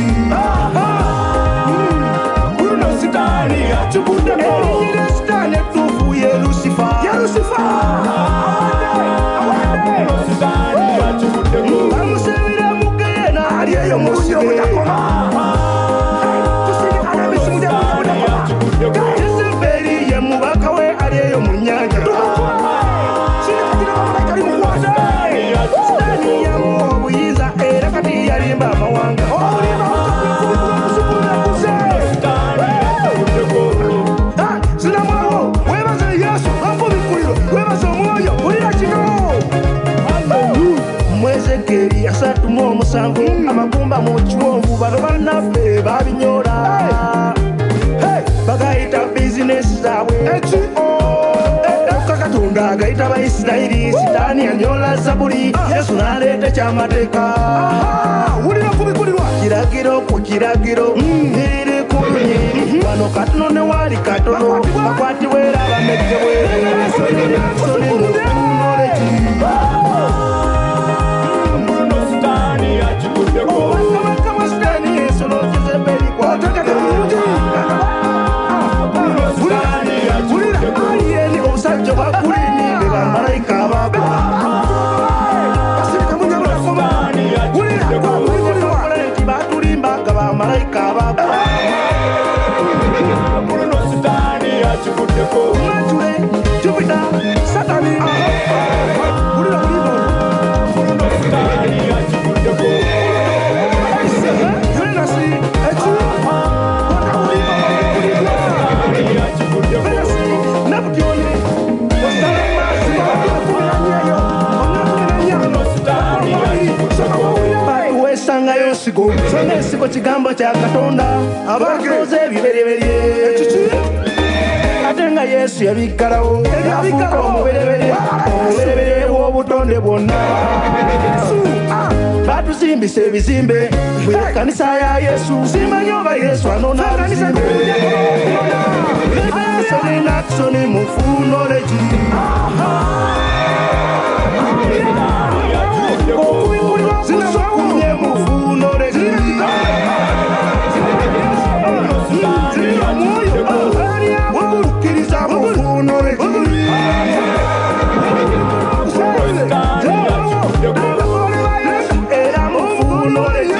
kuno sitani yacukuddeko erinyire sitani ettuufu ye lusifa bamusibira mugenda ali eyo musiro yakoma Jezebeli ye mubaka we ali eyo mu nnyanja Sitani yamuwa obuyinza era kati yalimba amawanga sinamwawo webaze Yesu bafubikuliro webaze omwoyo bulira kino Mwezekeri asatu mu omusanvu amagumba mu kiwonvu bano bannaffe babinyola bagayita bizinesi zaabwe Katonda agayita Abayisirayiri Sitaani yanyola Zabuli Yesu n'aleeta ekyamateeka wulira kubikulirwa kiragiro ku kiragiro iri ku lunyiri wano katono ne waali katono bakwatibwa era bamejjebwe soni mufunologi Sitaani yakikuddeko bakama Sitaani ensolo Jezebeli kwatagala omusajja bakulini be bamalayika ababa basirika munyabulakoma wulira nti batulimba nga bamalayika ababa mwajule jupita satani wulira mulimu venasi eki venasi nabutyoni wesangayo sigo songa esigo kigambo kya Katonda abakoze ebibereberye ate nga Yesu yabiggalawo yafuuka omubereberye omubereberye w'obutonde bwonna batuzimbisa ebizimbe bwe kanisa ya Yesu simanyi oba Yesu anona bizimbe soni nakusoni mufunologi zinamukumye mufunologi wabukkiriza mufunologi era mufunologi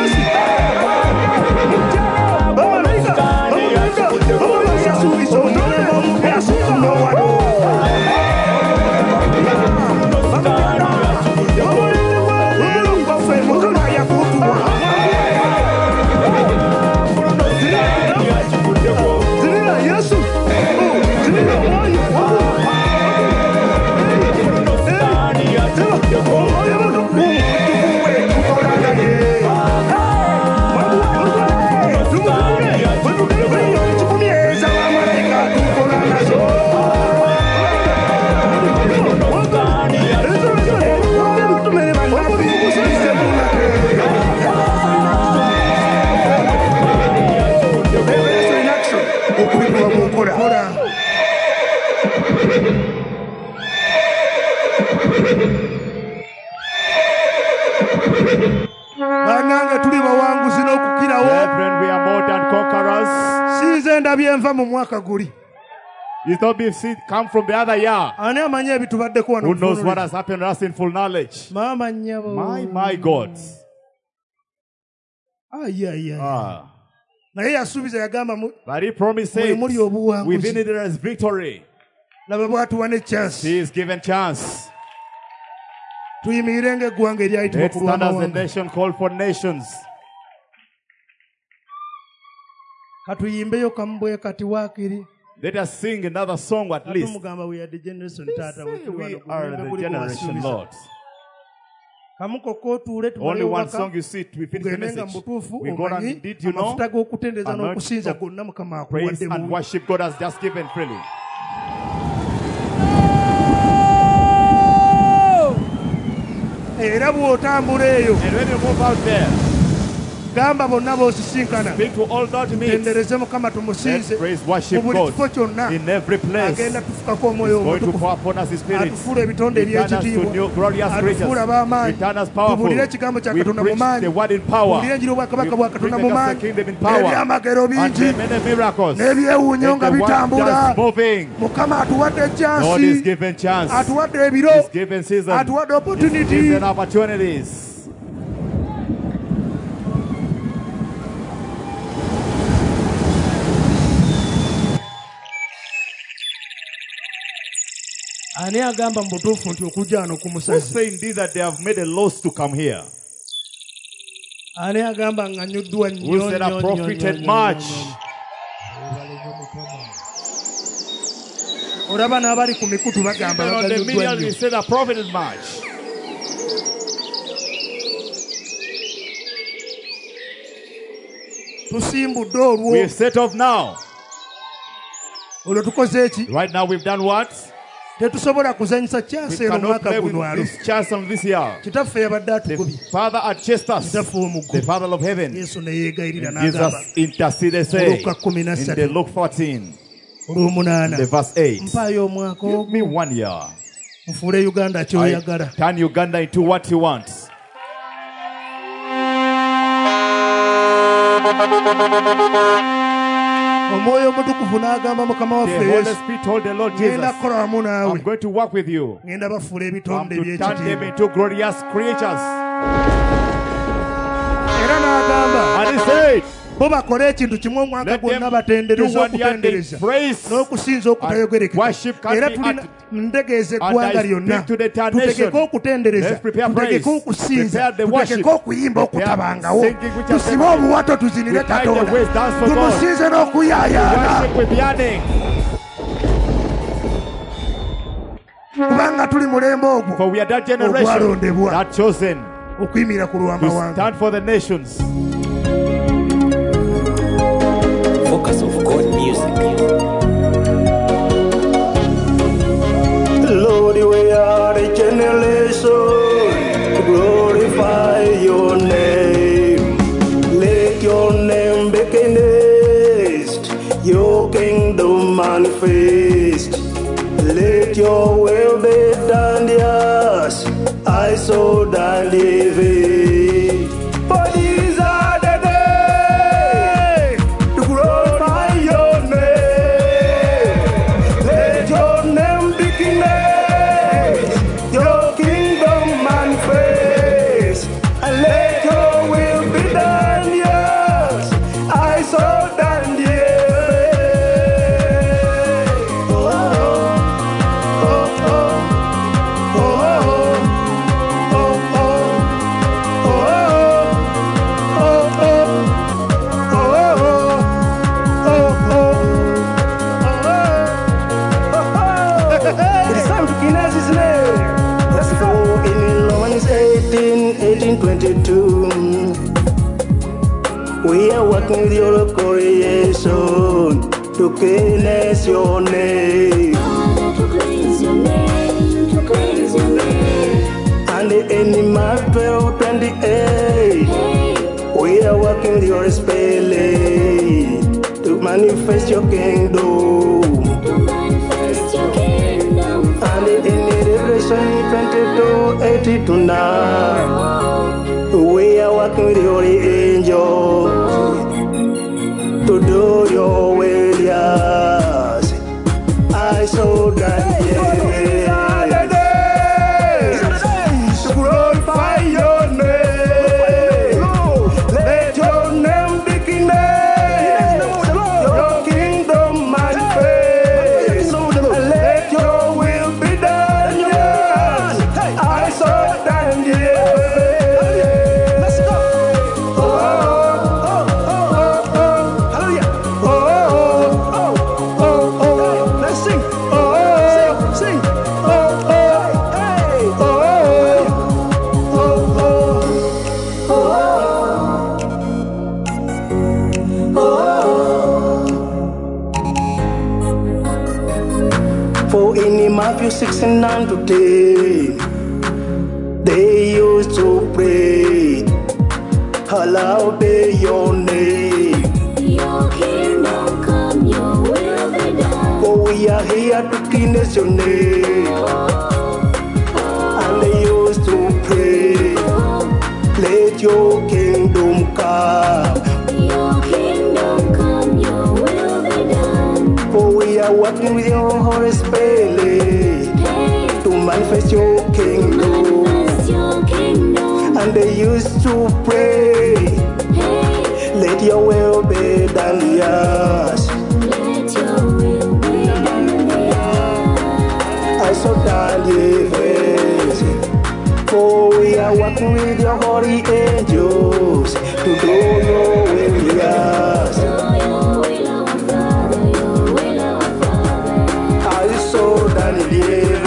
Bananga tuli bawanguzi n'okukirawo. Brethren, we are more than conquerors. Sinze ndabyenva mu mwaka guli. You thought we've seen come from the other year. Ani amanyi ebitubaddeko wano. Who knows what has happened to us in full knowledge? Mama nyabo. My, my God. Ah, yeah, yeah. Ah. Naye yasuubiza yagamba mu. But he promised it. Within it there is victory. Laba bwatuwa ne chance. He is given chance. Tuyimirenge eggwanga eryayitibwa Let's stand as a nation called for nations. Katuyimbeyo kamubwe kati waakiri. Let us sing another song at least. We are the generation, Tata. We are the generation, Lord. Only one song you see, we finish the message. We go on, did you know? Praise and worship God has just given freely. And when you move out there, Gamba bonna b'osisinkana. Speak to all that meet. Tendereze Mukama tumusinze. Let's praise, worship God. In every place. He's going to pour upon us His Spirit. Return us to new glorious creatures. Return us powerful. We preach the word in power. We bring the kingdom in power. And the many miracles. And the one that's moving. God is given chance. He's given season. He's given opportunities. Who's saying this that they have made a loss to come here? Who said I profited much? Even on the million we said I profited much. We set off now. Right now we've done what? We cannot play with this chance on this year. The Father had chased us. The Father of heaven. And Jesus interceded, saying in the Luke fourteen, the verse eight, give me one year. I turn Uganda into what He wants. The Holy Spirit told the Lord Jesus, I'm going to work with you. I'm to turn them into glorious creatures. And He said, let them do one year in praise and worship can be at, and I speak to the third nation. Let's prepare praise, prepare the worship, prepare singing which are singing, prepare the ways dance for God, worship with yearning. For we are that generation that chosen to stand for the nations. Focus of God music. Lord, we are a generation to glorify your name. Let your name be kindled, your kingdom manifest. Let your will be done, yes, I so done live. For these are the days to glorify your name. Let your name be kindled, your kingdom manifest, and let your will be done, yes, I so done live. eighteen twenty-two, we are working with your creation to cleanse your name. To cleanse your name, to cleanse your name. And in Mark twelve twenty-eight, hey, we are working with your spelling to manifest your kingdom. To manifest your kingdom. And in Revelation twenty-two eighty to nine, we are working with your angels to do your will, yes. I saw that, yes. To glorify your name. Let your name be kindled, your kingdom manifest, and let your will be done, yes. I saw that, yes. For in Matthew six and nine to ten, they used to pray, hallowed be your name. Your kingdom come, your will be done. For we are here to cleanse your name. And they used to pray, let your kingdom come. Your kingdom come, your will be done. For we are working with your Holy Spirit to manifest your kingdom. Manifest your kingdom. And they used to pray, let your will be done, yes. Let your will be done, yes. I saw Daniel face, for we are working with your holy angels to do your will, yes. Do your will, our Father, your will, our Father. I saw Daniel face.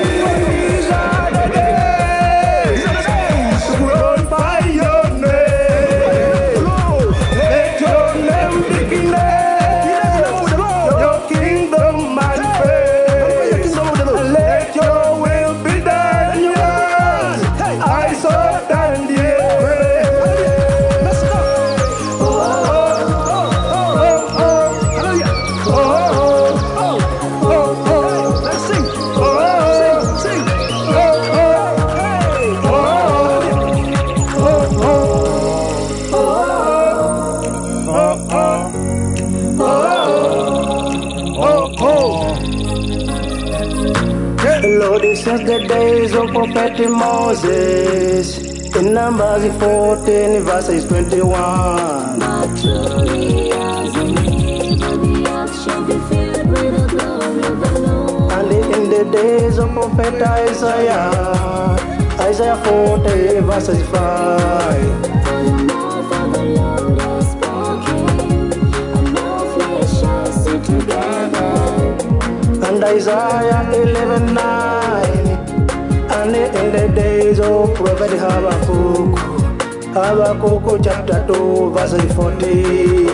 Since the days of Prophet Moses, in Numbers fourteen, verses twenty-one. But truly as an evil, the earth shall be filled with the glory of the Lord. And in the days of Prophet Isaiah, Isaiah forty, verses five. For the mouth of the Lord has spoken, and no flesh shall sit together. And Isaiah eleven, nine. And in the days of Prophet Habakkuk, Habakkuk chapter two, verse fourteen.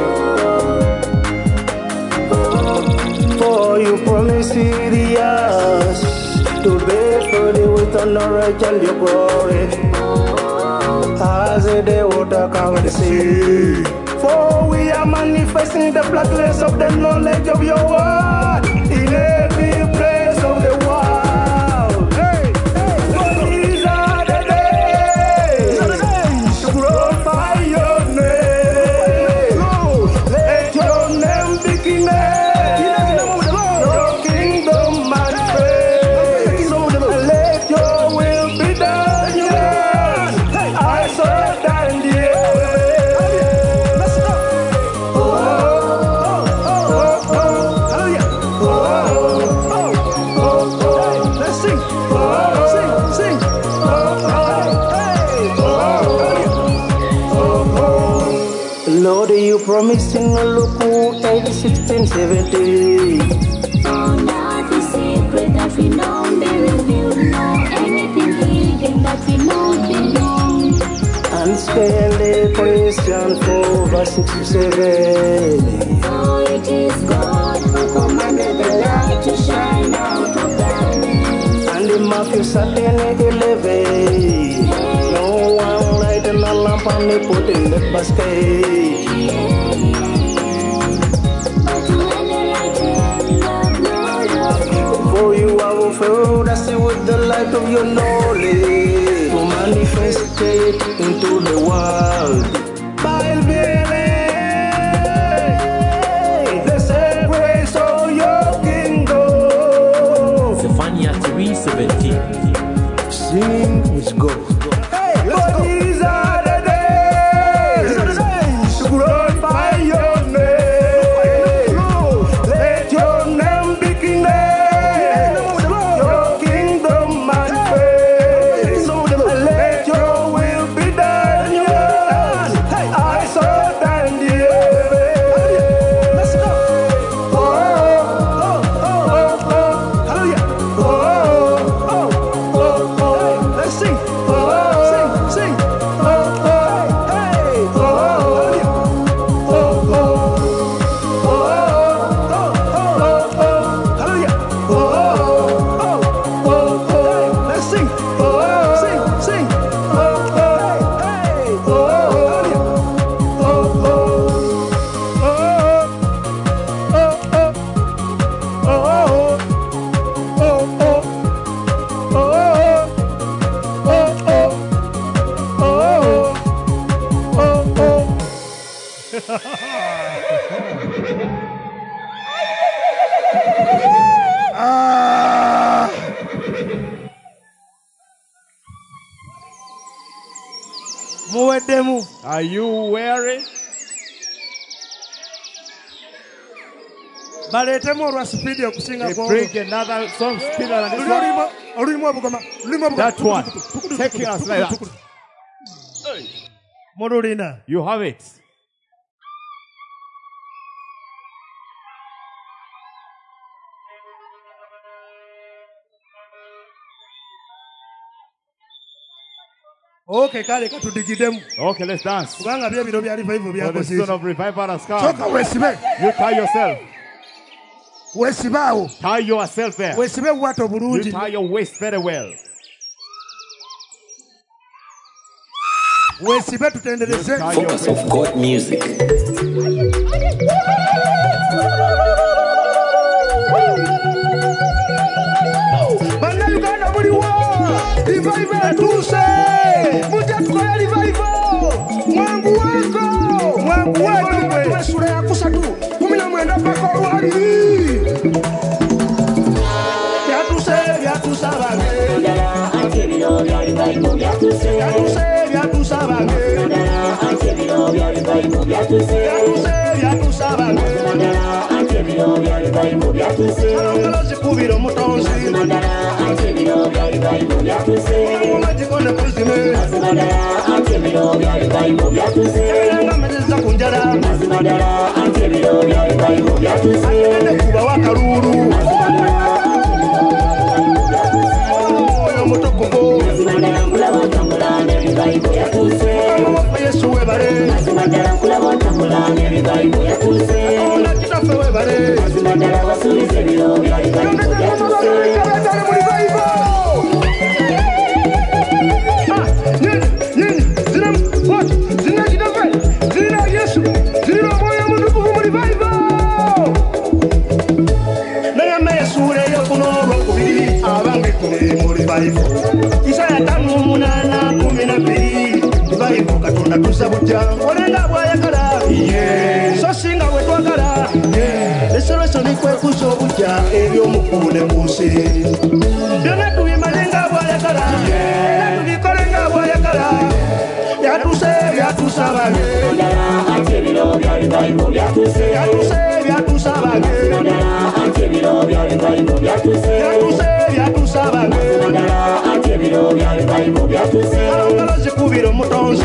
For you promised the earth to be filled with the knowledge and your glory, as the water covered the sea. For we are manifesting the blackness of the knowledge of your word in every place of the world. Lord, you promised in Luke eight, sixteen, seventeen. For nothing secret that we know be revealed, nor anything hidden that we know be known. And spend the Christian for verse six to seven. For it is God who commanded the light to shine out of darkness. And in Matthew thirteen, eleven. No one lighted a lamp and they put in the basket. For you have filled us with the light of your knowledge to manifest it into the world. By the secrets of your kingdom. Zephaniah three seventeen. Sing with God. But these are the days to glorify your name. Let your name be clear. Your kingdom manifest. Let your will be done. Are you weary? They bring another song speeder than this one. That one. Taking us like that. You have it. Okay, kale katudigidemu. Okay, let's dance. Kubanga bya biro bya revival bya the season of revival has come. Choka wesibe. You tie yourself. Wesibao. Tie yourself there. Wesibe wato bulungi. You tie your waist very well. Wesibe tutendeleze. Focus of God music. Bana Uganda muliwa. Revival tuse. Muja tukoya revival. Mwangu wako. Mwangu wako. Tuwe sura ya kusatu. Kumi na mwenda pako wali. Ya tuse, ya tusabange. Ya tuse, ya tusabange. Ya tuse, ya tusabange. Alongalo zikubiro mutonzi. Ngoma jikone kuzime. Elanga mezeza kunjara. Atende kuba wakalulu. Oyo mutokubo. Mama Yesu webare. Ona kitafe webare. Isaya tanu munana kumi na mbiri revival katonda tusabuja olenga bwayagala so singa we twagala restoration kwe kusobuja ebyomukule kunsi byonna tubimalenga bwayagala tubikolenga bwayagala yatuse byatusabage yatuse byatusabage yatuse byatusabage alongalo zikubiro mutonzi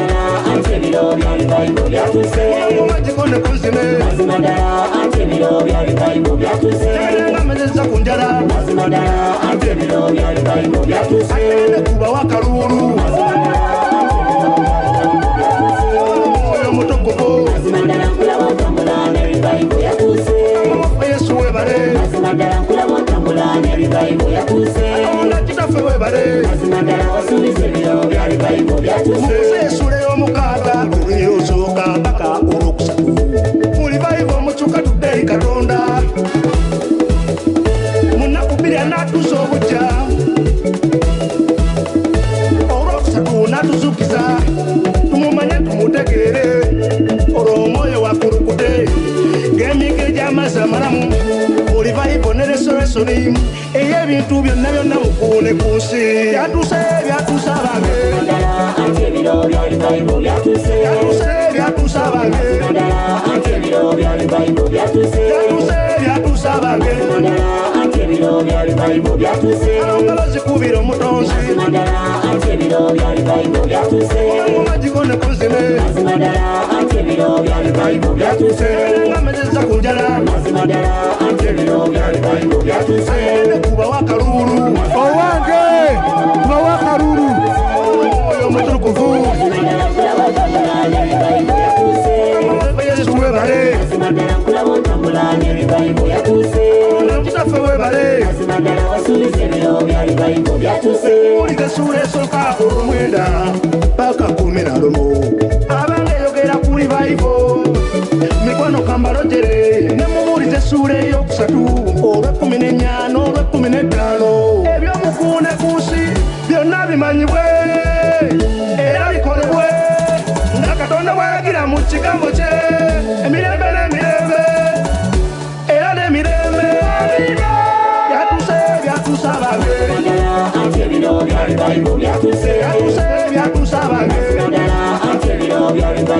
ngoma jikone kuzime elenga mezeza kunjala atende kuba wakalulu oyo mutokobo mama Yesu webale ona kitafe webale musesule y'omukaaga olweyosooka mpaka olwokusatu mulivayiva omucuka tuddeyi katonda munaku bbiri anaatuza obujja olwokusatu naatuzukiza tumumanye tumutegeere olwo omwoyo wakulukute ng'emigere gy'amazzi amalamu revival ne restoration ey'ebintu byonna byonna mukuune ku nsi yatuse byatusabage yatuse byatusabage yatuse byatusabage alongalo zikubira omutonzi ngoma jikone kuzime elenga mezeza kunjala atende kuba wakalulu owange kuba wakalulu oyo mutukuvu Yesu webale nakutafe webale ulikesula esoka olumwenda paka kumi na lumu abange yogera ku revival mikwano kambalogere nemubuuliza essuula ey'okusatu olw'ekkumi n'ennyano olw'ekkumi n'ettaano ebyomukuune ku nsi byonna bimanyibwe era bikolebwe nga katonda bw'alagira mu kigambo kye emirembe n'emirembe era n'emirembe yatuse byatusabage yatuse byatusabage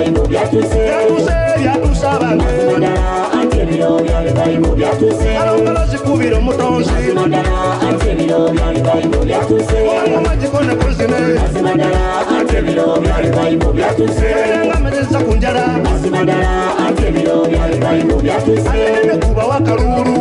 bibayimbo byatuse byatuse byatusabanga mazimadala ate ebiro bya bibayimbo byatuse alongala zikubira omutonzi mazimadala ate ebiro bya bibayimbo byatuse amagikone kuzine mazimadala ate ebiro bya bibayimbo byatuse nga amageza ku njala mazimadala ate ebiro bya bibayimbo byatuse anene kuba wakalulu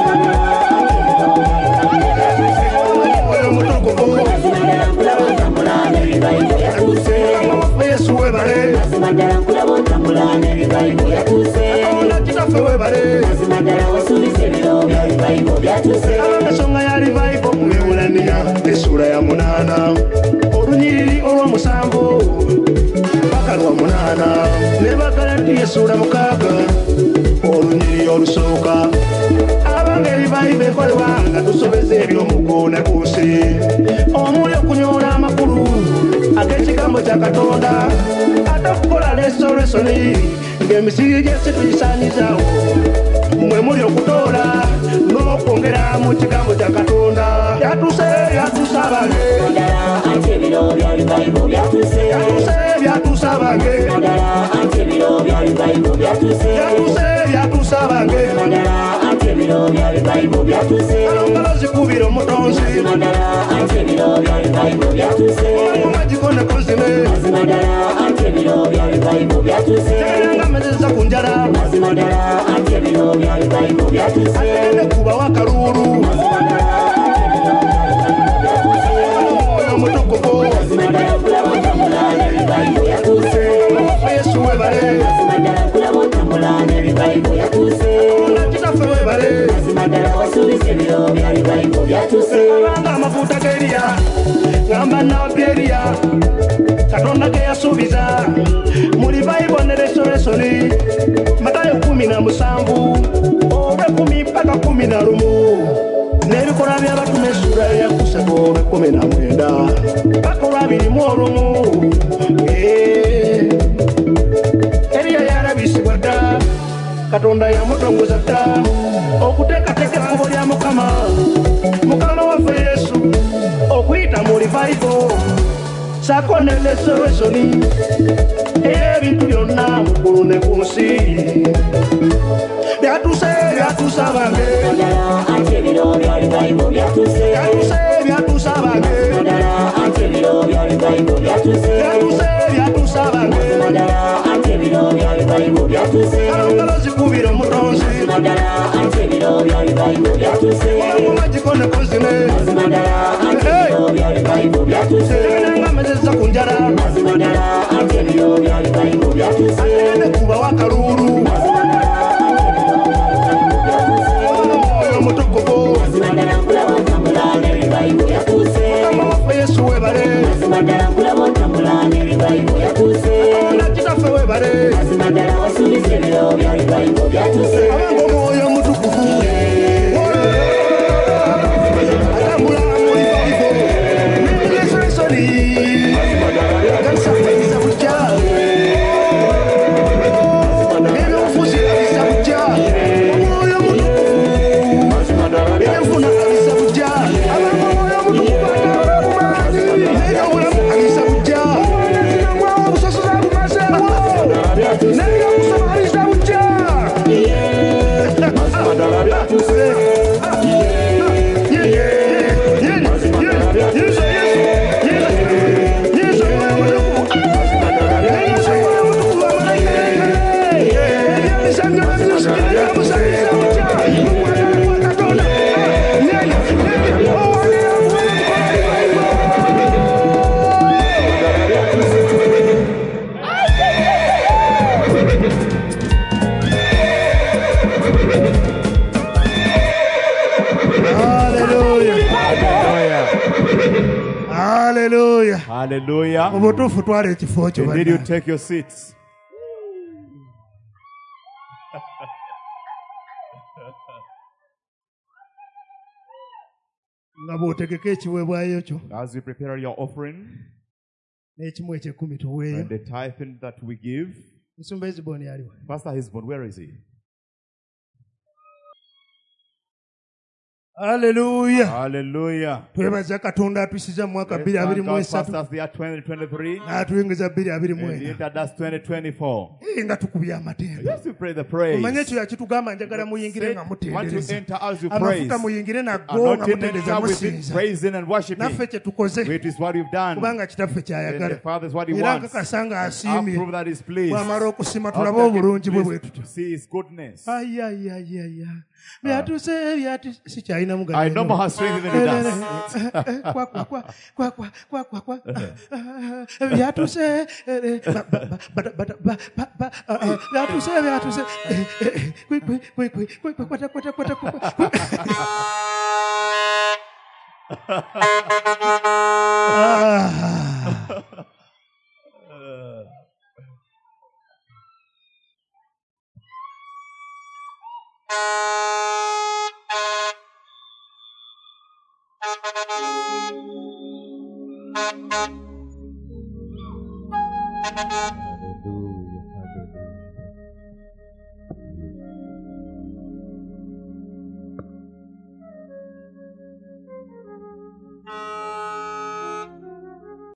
oyo mutukuvu mazimadala nkulaba otambula n'ebibayimbo byatuse Yesu webale mazimadala nkulaba otambula n'ebibayimbo byatuse ona kitaffe webale mazimadala wasuubiza ebiro bya bibayimbo byatuse ensonga ya livayivo mubewulaniya essula ya munaana olunyiriri olw'omusanvu paka lwa munaana ne bagala nti essula mukaaga olunyiriri olusooka abanga ebivayivo ekolebwa nga tusobeza eby'omugoone ku nsi omuli okunyoola amakulu ag'ekigambo kya katonda ate okukola restoresoni ng'emisiri gy'ensi tugisaanyizaawo mwe muli okutoola n'okwongera mu kigambo kya katonda byatuse byatusa abange ate ebiro bya bibayimbo byatuse byatuse byatusa abange ate ebiro bya bibayimbo byatuse byatuse byatusa abange ate ebiro bya bibayimbo byatuse alongala zikubira omutonzi ate ebiro bya bibayimbo byatuse omagikone kozine ate ebiro bya bibayimbo byatuse nga amezeza ku njala ate ebiro bya bibayimbo byatuse anene kuba wakalulu oyo mutukuvu Yesu webale ona kitaffe webale abanga amafuta g'eriya ngamba nabbi eriya katonda ge yasuubiza muli bayibo ne restoresoni matayo kumi na musanvu olw'ekumi paka kumi na lumu n'ebikolwa by'abatume essula eyakusatu olw'ekumi na mwenda paka olwabirimu olumu eriya yarabisibwa dda katonda yamutongoza dda okuteekateeka ekkubo lya mukama mukama waffe yesu okuyita mu livayivo saako ne restoresoni ey'ebintu byonna mu ggulu ne ku nsi byatuse byatusa abange ate ebiro bya bibayimbo byatuse byatuse byatusa abange ate ebiro bya bibayimbo byatuse byatuse byatusa abange ate ebiro bya bibayimbo byatuse alongala zikubira omutonzi ate ebiro bya bibayimbo byatuse omagikone kozine ate ebiro bya bibayimbo byatuse nga amezeza ku njala ate ebiro bya bibayimbo byatuse anene kuba wakalulu oyo mutukuvu mukama waffe Yesu webale ona kitaffe webale abanga omwoyo mutukuvu atambula mu livayivo nerestoresoni gabisafaisa bujja n'ebyobufuzi abisa bujja omwoyo mutukuvu ebyenfuna abisa bujja abanga omwoyo mutukuvu atambula mu maanyi n'ebyobulamu abisa bujja obusosoza bumazeewo n'ebyokusoma abisa bujja Hallelujah. Hallelujah. Obutuufu twala ekifo kyo Indeed, you take your seats. nga bw'otegeka ekiweebwayo kyo As we prepare your offering n'ekimu eky'ekkumi tuweeyo and the tithing that we give, musumba eziboni aliwa Pastor Hezbon, where is he? Hallelujah. Hallelujah. Twebaza Katonda atusiza mu mwaka bbiri abiri mu esatu. Pastors the year twenty twenty-three. N'atuyongeza bbiri abiri mu ena. And that's twenty twenty-four. Nga tukubya amatembe. Yes, we pray the praise. Omanye ekyo yakitugamba njagala muyingire nga mutendereza. Want to enter as you praise. Amafuta muyingire nago nga mutendereza musinza. Praising and worshiping. Naffe kye tukoze. It is what we've done. Kubanga kitaffe kyayagala. The Father is what he wants. Era nkakasa nga asiimye. Prove that he's pleased. Bw'amala okusiima tulabe obulungi bwe bwe tutyo. See his goodness. Ay ay ay ay. Byatuse byatuse sikyalina mugano. I know more strength than he does. Kwa kwa kwa kwa kwa kwa kwa kwa. Byatuse byatuse byatuse. Kwi kwi kwi kwi kwi kwata kwata kwata kwata. Thank you.